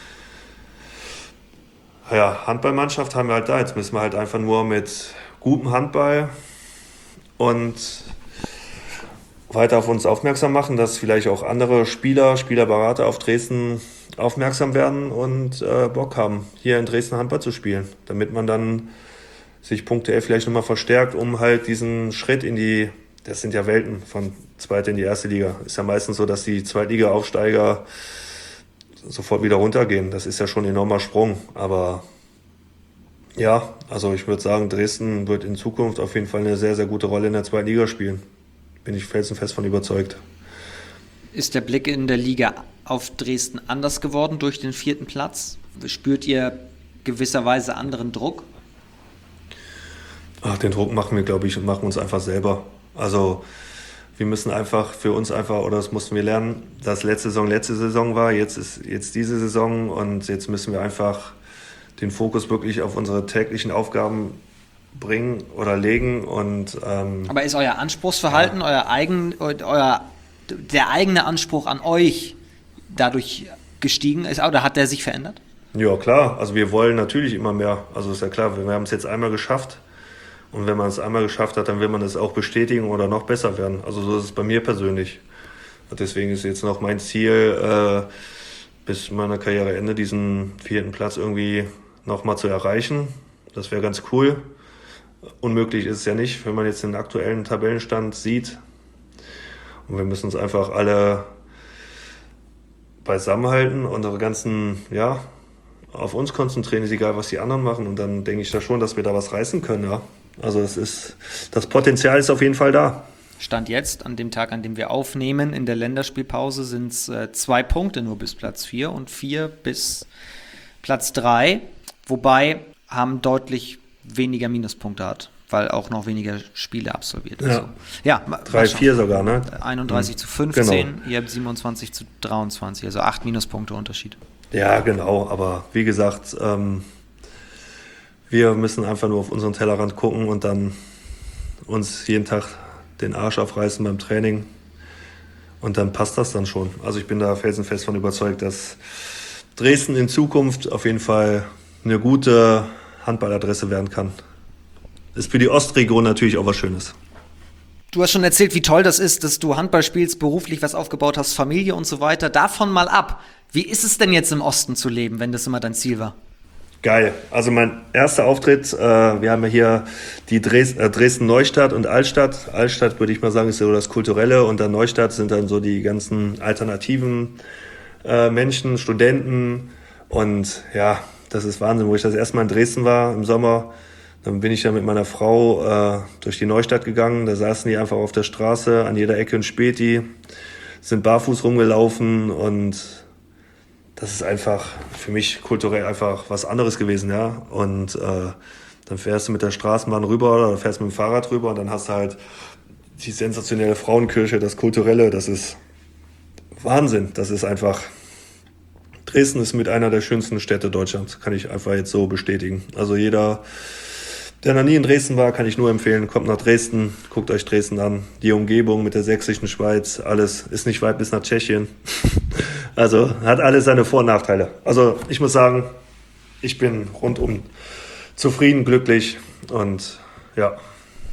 ja, Handballmannschaft haben wir halt da. Jetzt müssen wir halt einfach nur mit gutem Handball und weiter auf uns aufmerksam machen, dass vielleicht auch andere Spieler, Spielerberater auf Dresden aufmerksam werden und äh, Bock haben, hier in Dresden Handball zu spielen, damit man dann sich punktuell vielleicht nochmal verstärkt, um halt diesen Schritt in die, das sind ja Welten von zweite in die erste Liga. Ist ja meistens so, dass die Zweitliga-Aufsteiger sofort wieder runtergehen. Das ist ja schon ein enormer Sprung. Aber ja, also ich würde sagen, Dresden wird in Zukunft auf jeden Fall eine sehr, sehr gute Rolle in der zweiten Liga spielen. Bin ich felsenfest von überzeugt. Ist der Blick in der Liga auf Dresden anders geworden durch den vierten Platz? Spürt ihr gewisserweise anderen Druck? Ach, den Druck machen wir, glaube ich, und machen uns einfach selber. Also wir müssen einfach für uns einfach, oder das mussten wir lernen, dass letzte Saison letzte Saison war, jetzt ist jetzt diese Saison und jetzt müssen wir einfach den Fokus wirklich auf unsere täglichen Aufgaben bringen oder legen. Und ähm, Aber ist euer Anspruchsverhalten, ja. euer eigen, euer der eigene Anspruch an euch dadurch gestiegen ist, oder hat der sich verändert? Ja, klar. Also wir wollen natürlich immer mehr. Also ist ja klar, wir haben es jetzt einmal geschafft. Und wenn man es einmal geschafft hat, dann will man es auch bestätigen oder noch besser werden. Also so ist es bei mir persönlich. Und deswegen ist jetzt noch mein Ziel, äh, bis meiner Karriereende diesen vierten Platz irgendwie nochmal zu erreichen. Das wäre ganz cool. Unmöglich ist es ja nicht, wenn man jetzt den aktuellen Tabellenstand sieht. Und wir müssen uns einfach alle beisammenhalten, unsere ganzen, ja, auf uns konzentrieren, ist egal, was die anderen machen. Und dann denke ich da schon, dass wir da was reißen können, ja. Also es ist, das Potenzial ist auf jeden Fall da. Stand jetzt, an dem Tag, an dem wir aufnehmen, in der Länderspielpause, sind es äh, zwei Punkte nur bis Platz vier und vier bis Platz drei. Wobei haben deutlich weniger Minuspunkte hat, weil auch noch weniger Spiele absolviert. Ja, also, ja drei vier sogar, ne? einunddreißig mhm. zu fünfzehn, genau. Ihr habt siebenundzwanzig zu dreiundzwanzig, also acht Minuspunkte Unterschied. Ja, genau, aber wie gesagt, ähm, wir müssen einfach nur auf unseren Tellerrand gucken und dann uns jeden Tag den Arsch aufreißen beim Training und dann passt das dann schon. Also ich bin da felsenfest von überzeugt, dass Dresden in Zukunft auf jeden Fall eine gute Handballadresse werden kann. Ist für die Ostregion natürlich auch was Schönes. Du hast schon erzählt, wie toll das ist, dass du Handball spielst, beruflich was aufgebaut hast, Familie und so weiter. Davon mal ab. Wie ist es denn jetzt im Osten zu leben, wenn das immer dein Ziel war? Geil. Also mein erster Auftritt, äh, wir haben ja hier die Dres- äh, Dresden-Neustadt und Altstadt. Altstadt, würde ich mal sagen, ist so das Kulturelle und dann Neustadt sind dann so die ganzen alternativen äh, Menschen, Studenten. Und ja, das ist Wahnsinn, wo ich das erste Mal in Dresden war im Sommer. Dann bin ich ja mit meiner Frau äh, durch die Neustadt gegangen. Da saßen die einfach auf der Straße, an jeder Ecke ein Späti, sind barfuß rumgelaufen und das ist einfach für mich kulturell einfach was anderes gewesen, ja. Und äh, dann fährst du mit der Straßenbahn rüber oder fährst mit dem Fahrrad rüber und dann hast du halt die sensationelle Frauenkirche, das Kulturelle, das ist Wahnsinn. Das ist einfach, Dresden ist mit einer der schönsten Städte Deutschlands, kann ich einfach jetzt so bestätigen. Also jeder, der noch nie in Dresden war, kann ich nur empfehlen, kommt nach Dresden, guckt euch Dresden an. Die Umgebung mit der sächsischen Schweiz, alles ist nicht weit bis nach Tschechien. Also hat alles seine Vor- und Nachteile. Also ich muss sagen, ich bin rundum zufrieden, glücklich und ja.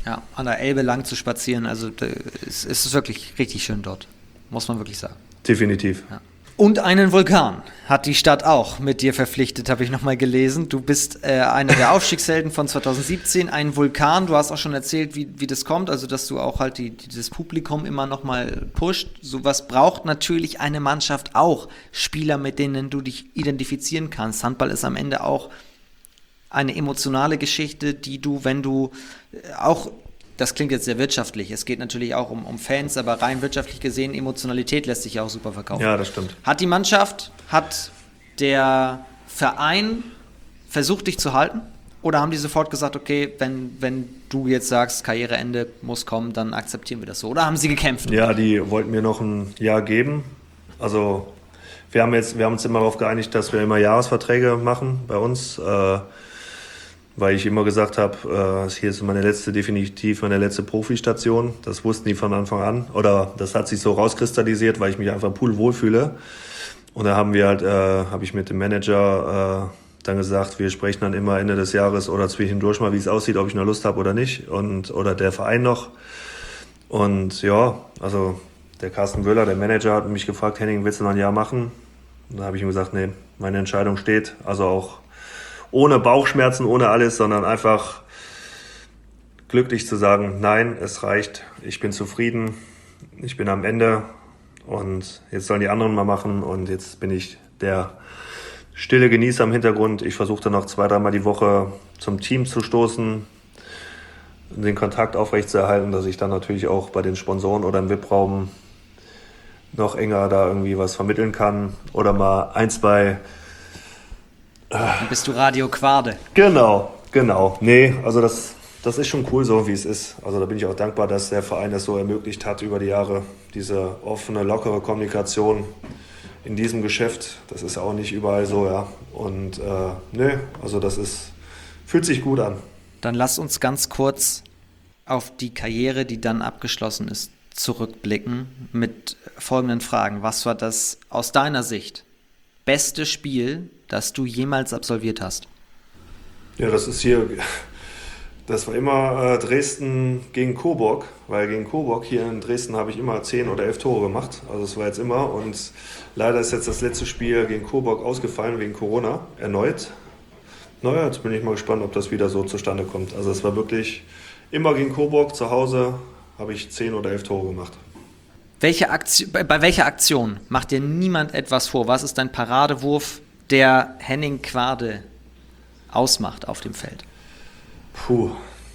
Ja, an der Elbe lang zu spazieren, also es ist wirklich richtig schön dort, muss man wirklich sagen. Definitiv. Ja. Und einen Vulkan hat die Stadt auch mit dir verpflichtet, habe ich nochmal gelesen. Du bist äh, einer der Aufstiegshelden von zwanzig siebzehn, ein Vulkan. Du hast auch schon erzählt, wie, wie das kommt, also dass du auch halt die, die, das Publikum immer nochmal pusht. Sowas braucht natürlich eine Mannschaft auch. Spieler, mit denen du dich identifizieren kannst. Handball ist am Ende auch eine emotionale Geschichte, die du, wenn du äh, auch... Das klingt jetzt sehr wirtschaftlich. Es geht natürlich auch um, um Fans, aber rein wirtschaftlich gesehen, Emotionalität lässt sich ja auch super verkaufen. Ja, das stimmt. Hat die Mannschaft, hat der Verein versucht, dich zu halten? Oder haben die sofort gesagt, okay, wenn, wenn du jetzt sagst, Karriereende muss kommen, dann akzeptieren wir das so? Oder haben sie gekämpft? Ja, die wollten mir noch ein Jahr geben. Also wir haben, jetzt, wir haben uns immer darauf geeinigt, dass wir immer Jahresverträge machen bei uns. Äh, weil ich immer gesagt habe, äh, hier ist meine letzte, definitiv meine letzte Profistation. Das wussten die von Anfang an. Oder das hat sich so rauskristallisiert, weil ich mich einfach pudelwohl fühle. Und da haben wir halt, äh, habe ich mit dem Manager äh, dann gesagt, wir sprechen dann immer Ende des Jahres oder zwischendurch mal, wie es aussieht, ob ich noch Lust habe oder nicht. Und, oder der Verein noch. Und ja, also der Carsten Wöhler, der Manager, hat mich gefragt, Henning, willst du noch ein Jahr machen? Und da habe ich ihm gesagt, nee, meine Entscheidung steht. Also auch ohne Bauchschmerzen, ohne alles, sondern einfach glücklich zu sagen, nein, es reicht, ich bin zufrieden, ich bin am Ende und jetzt sollen die anderen mal machen und jetzt bin ich der stille Genießer im Hintergrund. Ich versuche dann noch zwei, dreimal die Woche zum Team zu stoßen, den Kontakt aufrechtzuerhalten, dass ich dann natürlich auch bei den Sponsoren oder im V I P-Raum noch enger da irgendwie was vermitteln kann oder mal ein, zwei. Dann bist du Radio Quade. Genau, genau. Nee, also das, das ist schon cool so, wie es ist. Also da bin ich auch dankbar, dass der Verein das so ermöglicht hat über die Jahre. Diese offene, lockere Kommunikation in diesem Geschäft, das ist auch nicht überall so, ja. Und äh, nee, also das ist, fühlt sich gut an. Dann lass uns ganz kurz auf die Karriere, die dann abgeschlossen ist, zurückblicken mit folgenden Fragen. Was war das aus deiner Sicht beste Spiel, das du jemals absolviert hast? Ja, das ist hier, das war immer äh, Dresden gegen Coburg, weil gegen Coburg hier in Dresden habe ich immer zehn oder elf Tore gemacht. Also es war jetzt immer und leider ist jetzt das letzte Spiel gegen Coburg ausgefallen wegen Corona erneut. Naja, jetzt bin ich mal gespannt, ob das wieder so zustande kommt. Also es war wirklich immer gegen Coburg zu Hause habe ich zehn oder elf Tore gemacht. Welche Aktion, bei, bei welcher Aktion macht dir niemand etwas vor? Was ist dein Paradewurf, der Henning Quade ausmacht auf dem Feld? Puh.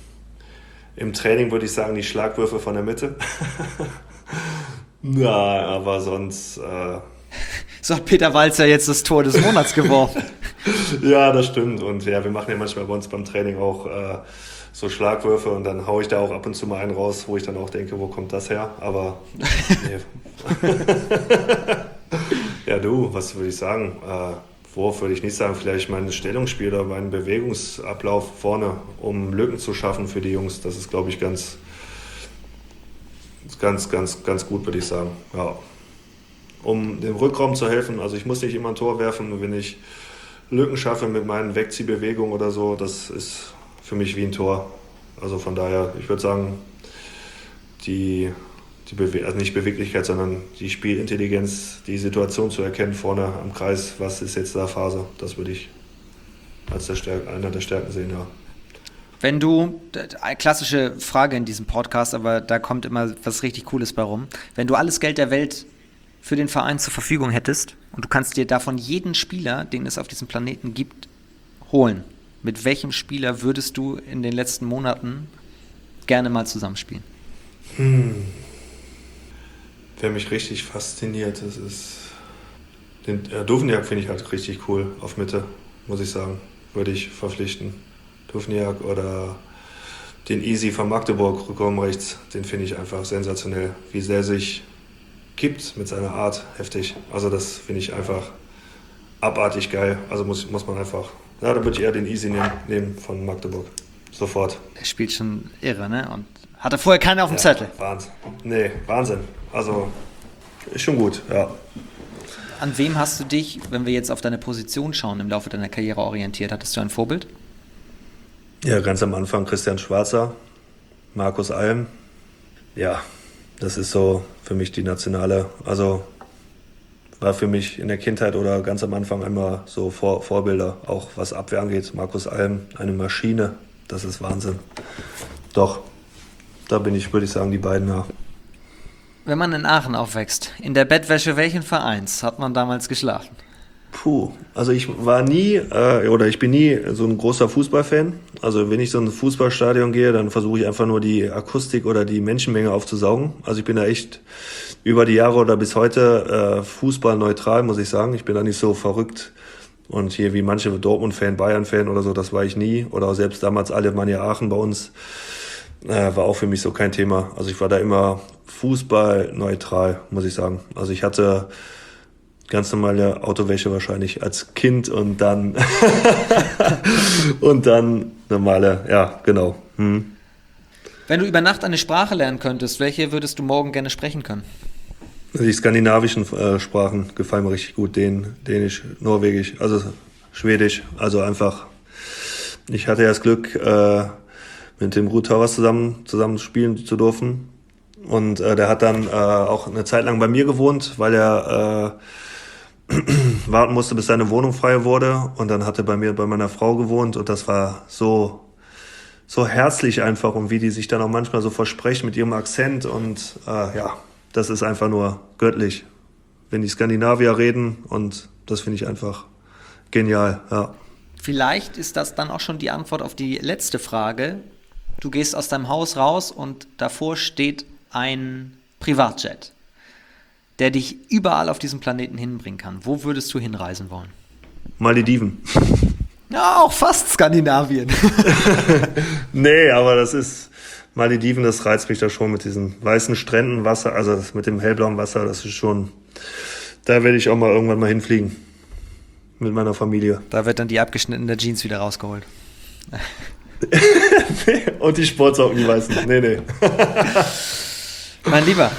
Im Training würde ich sagen, die Schlagwürfe von der Mitte. Na, aber sonst. Äh So hat Peter Walzer jetzt das Tor des Monats geworfen. Ja, das stimmt. Und ja, wir machen ja manchmal bei uns beim Training auch äh, so Schlagwürfe und dann haue ich da auch ab und zu mal einen raus, wo ich dann auch denke, wo kommt das her? Aber nee. Ja, du, was würde ich sagen? Äh, Wurf würde ich nicht sagen, vielleicht mein Stellungsspiel oder mein Bewegungsablauf vorne, um Lücken zu schaffen für die Jungs. Das ist, glaube ich, ganz, ganz, ganz, ganz gut, würde ich sagen. Ja. Um dem Rückraum zu helfen, also ich muss nicht immer ein Tor werfen, wenn ich Lücken schaffe mit meinen Wegziehbewegungen oder so, das ist für mich wie ein Tor. Also von daher, ich würde sagen, die, die Bewe- also nicht Beweglichkeit, sondern die Spielintelligenz, die Situation zu erkennen vorne am Kreis, was ist jetzt da Phase, das würde ich als der Stärk- einer der Stärken sehen, ja. Wenn du, eine klassische Frage in diesem Podcast, aber da kommt immer was richtig Cooles bei rum, wenn du alles Geld der Welt für den Verein zur Verfügung hättest und du kannst dir davon jeden Spieler, den es auf diesem Planeten gibt, holen, mit welchem Spieler würdest du in den letzten Monaten gerne mal zusammenspielen? Hm. Wer mich richtig fasziniert, das ist den äh, Duvniak finde ich halt richtig cool auf Mitte, muss ich sagen, würde ich verpflichten. Duvniak oder den Easy von Magdeburg, Rückraum rechts, den finde ich einfach sensationell, wie sehr sich gibt mit seiner Art, heftig. Also das finde ich einfach abartig geil, also muss, muss man einfach, ja, da würde ich eher den Easy nehmen, nehmen von Magdeburg, sofort. Der spielt schon irre, ne? Und hatte vorher keinen auf dem Ja, Zettel. Wahnsinn. Nee, Wahnsinn. Also, ist schon gut, ja. An wem hast du dich, wenn wir jetzt auf deine Position schauen, im Laufe deiner Karriere orientiert? Hattest du ein Vorbild? Ja, ganz am Anfang Christian Schwarzer. Markus Alm. Ja, das ist so für mich die nationale, also war für mich in der Kindheit oder ganz am Anfang immer so Vor- Vorbilder, auch was Abwehr angeht. Markus Alm, eine Maschine, das ist Wahnsinn. Doch, da bin ich, würde ich sagen, die beiden, ja. Wenn man in Aachen aufwächst, in der Bettwäsche welchen Vereins hat man damals geschlafen? Puh, also ich war nie äh, oder ich bin nie so ein großer Fußballfan. Also wenn ich so in ein Fußballstadion gehe, dann versuche ich einfach nur die Akustik oder die Menschenmenge aufzusaugen. Also ich bin da echt über die Jahre oder bis heute äh, fußballneutral, muss ich sagen. Ich bin da nicht so verrückt und hier wie manche Dortmund-Fan, Bayern-Fan oder so, das war ich nie. Oder selbst damals Alemannia Aachen bei uns äh, war auch für mich so kein Thema. Also ich war da immer fußballneutral, muss ich sagen. Also ich hatte ganz normale Autowäsche wahrscheinlich als Kind und dann und dann normale, ja, genau. Hm. Wenn du über Nacht eine Sprache lernen könntest, welche würdest du morgen gerne sprechen können? Die skandinavischen äh, Sprachen gefallen mir richtig gut, Dän, Dänisch, Norwegisch, also Schwedisch, also einfach. Ich hatte ja das Glück, äh, mit dem Ruud Tauras zusammen, zusammen spielen zu dürfen und äh, der hat dann äh, auch eine Zeit lang bei mir gewohnt, weil er äh, warten musste, bis seine Wohnung frei wurde und dann hat er bei mir, bei meiner Frau gewohnt und das war so, so herzlich einfach und wie die sich dann auch manchmal so versprechen mit ihrem Akzent und äh, ja, das ist einfach nur göttlich, wenn die Skandinavier reden und das finde ich einfach genial, ja. Vielleicht ist das dann auch schon die Antwort auf die letzte Frage. Du gehst aus deinem Haus raus und davor steht ein Privatjet, der dich überall auf diesem Planeten hinbringen kann. Wo würdest du hinreisen wollen? Malediven. Ja, auch fast Skandinavien. Nee, aber das ist, Malediven, das reizt mich da schon mit diesen weißen Stränden, Wasser, also das mit dem hellblauen Wasser, das ist schon, da werde ich auch mal irgendwann mal hinfliegen. Mit meiner Familie. Da wird dann die abgeschnittene Jeans wieder rausgeholt. Und die Sportsocken, die weißen. Nee, nee. Mein Lieber,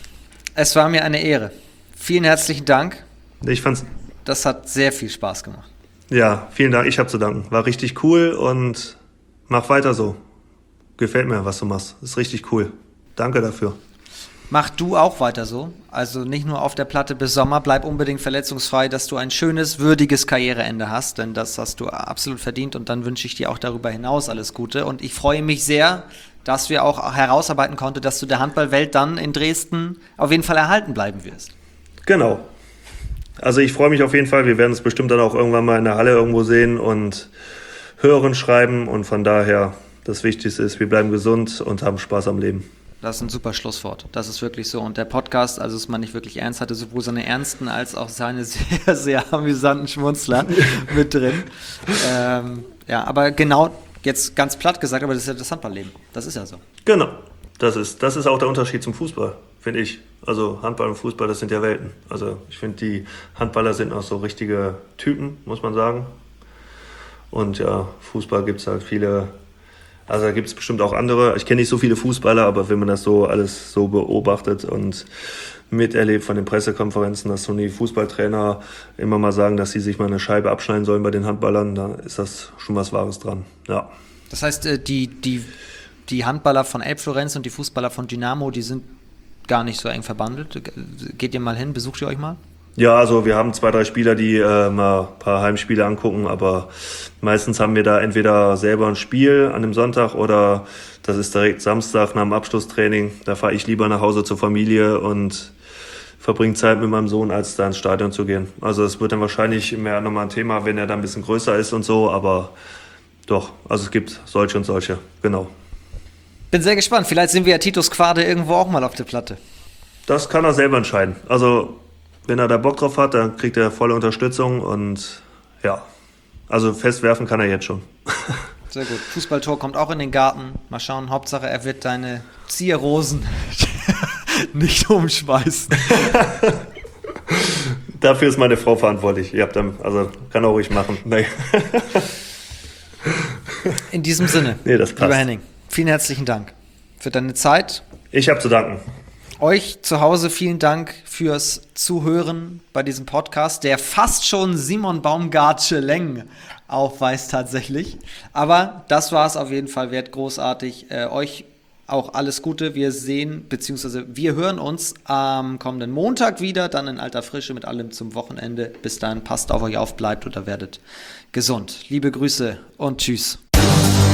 es war mir eine Ehre. Vielen herzlichen Dank. Ich fand's. Das hat sehr viel Spaß gemacht. Ja, vielen Dank. Ich habe zu danken. War richtig cool und mach weiter so. Gefällt mir, was du machst. Ist richtig cool. Danke dafür. Mach du auch weiter so. Also nicht nur auf der Platte bis Sommer. Bleib unbedingt verletzungsfrei, dass du ein schönes, würdiges Karriereende hast. Denn das hast du absolut verdient. Und dann wünsche ich dir auch darüber hinaus alles Gute. Und ich freue mich sehr, dass wir auch herausarbeiten konnten, dass du der Handballwelt dann in Dresden auf jeden Fall erhalten bleiben wirst. Genau. Also ich freue mich auf jeden Fall. Wir werden es bestimmt dann auch irgendwann mal in der Halle irgendwo sehen und hören, schreiben. Und von daher, das Wichtigste ist, wir bleiben gesund und haben Spaß am Leben. Das ist ein super Schlusswort. Das ist wirklich so. Und der Podcast, also es man nicht wirklich ernst, hatte sowohl seine ernsten als auch seine sehr, sehr amüsanten Schmunzler mit drin. Ähm, ja, aber genau, jetzt ganz platt gesagt, aber das ist ja das Handballleben. Das ist ja so. Genau. Das ist, das ist auch der Unterschied zum Fußball, finde ich. Also Handball und Fußball, das sind ja Welten. Also ich finde, die Handballer sind auch so richtige Typen, muss man sagen. Und ja, Fußball gibt es halt viele. Also da gibt es bestimmt auch andere. Ich kenne nicht so viele Fußballer, aber wenn man das so alles so beobachtet und miterlebt von den Pressekonferenzen, dass so die Fußballtrainer immer mal sagen, dass sie sich mal eine Scheibe abschneiden sollen bei den Handballern, da ist das schon was Wahres dran. Ja. Das heißt, die, die, die Handballer von Elbflorenz und die Fußballer von Dynamo, die sind gar nicht so eng verbandelt. Geht ihr mal hin, besucht ihr euch mal? Ja, also wir haben zwei, drei Spieler, die äh, mal ein paar Heimspiele angucken, aber meistens haben wir da entweder selber ein Spiel an dem Sonntag oder das ist direkt Samstag nach dem Abschlusstraining. Da fahre ich lieber nach Hause zur Familie und verbringe Zeit mit meinem Sohn, als da ins Stadion zu gehen. Also es wird dann wahrscheinlich mehr nochmal ein Thema, wenn er dann ein bisschen größer ist und so, aber doch, also es gibt solche und solche, genau. Bin sehr gespannt, vielleicht sind wir ja Titus Quade irgendwo auch mal auf der Platte. Das kann er selber entscheiden. Also wenn er da Bock drauf hat, dann kriegt er volle Unterstützung und ja, also festwerfen kann er jetzt schon. Sehr gut. Fußballtor kommt auch in den Garten. Mal schauen, Hauptsache er wird deine Zierrosen nicht umschmeißen. Dafür ist meine Frau verantwortlich. Ihr habt dann, also kann er ruhig machen. Nee. In diesem Sinne, nee, das passt. Lieber Henning, vielen herzlichen Dank für deine Zeit. Ich habe zu danken. Euch zu Hause vielen Dank fürs Zuhören bei diesem Podcast, der fast schon Simon Baumgartsche Längen aufweist tatsächlich. Aber das war es auf jeden Fall wert, großartig. Äh, euch auch alles Gute. Wir sehen, beziehungsweise wir hören uns am kommenden Montag wieder, dann in alter Frische mit allem zum Wochenende. Bis dahin, passt auf euch auf, bleibt oder werdet gesund. Liebe Grüße und tschüss.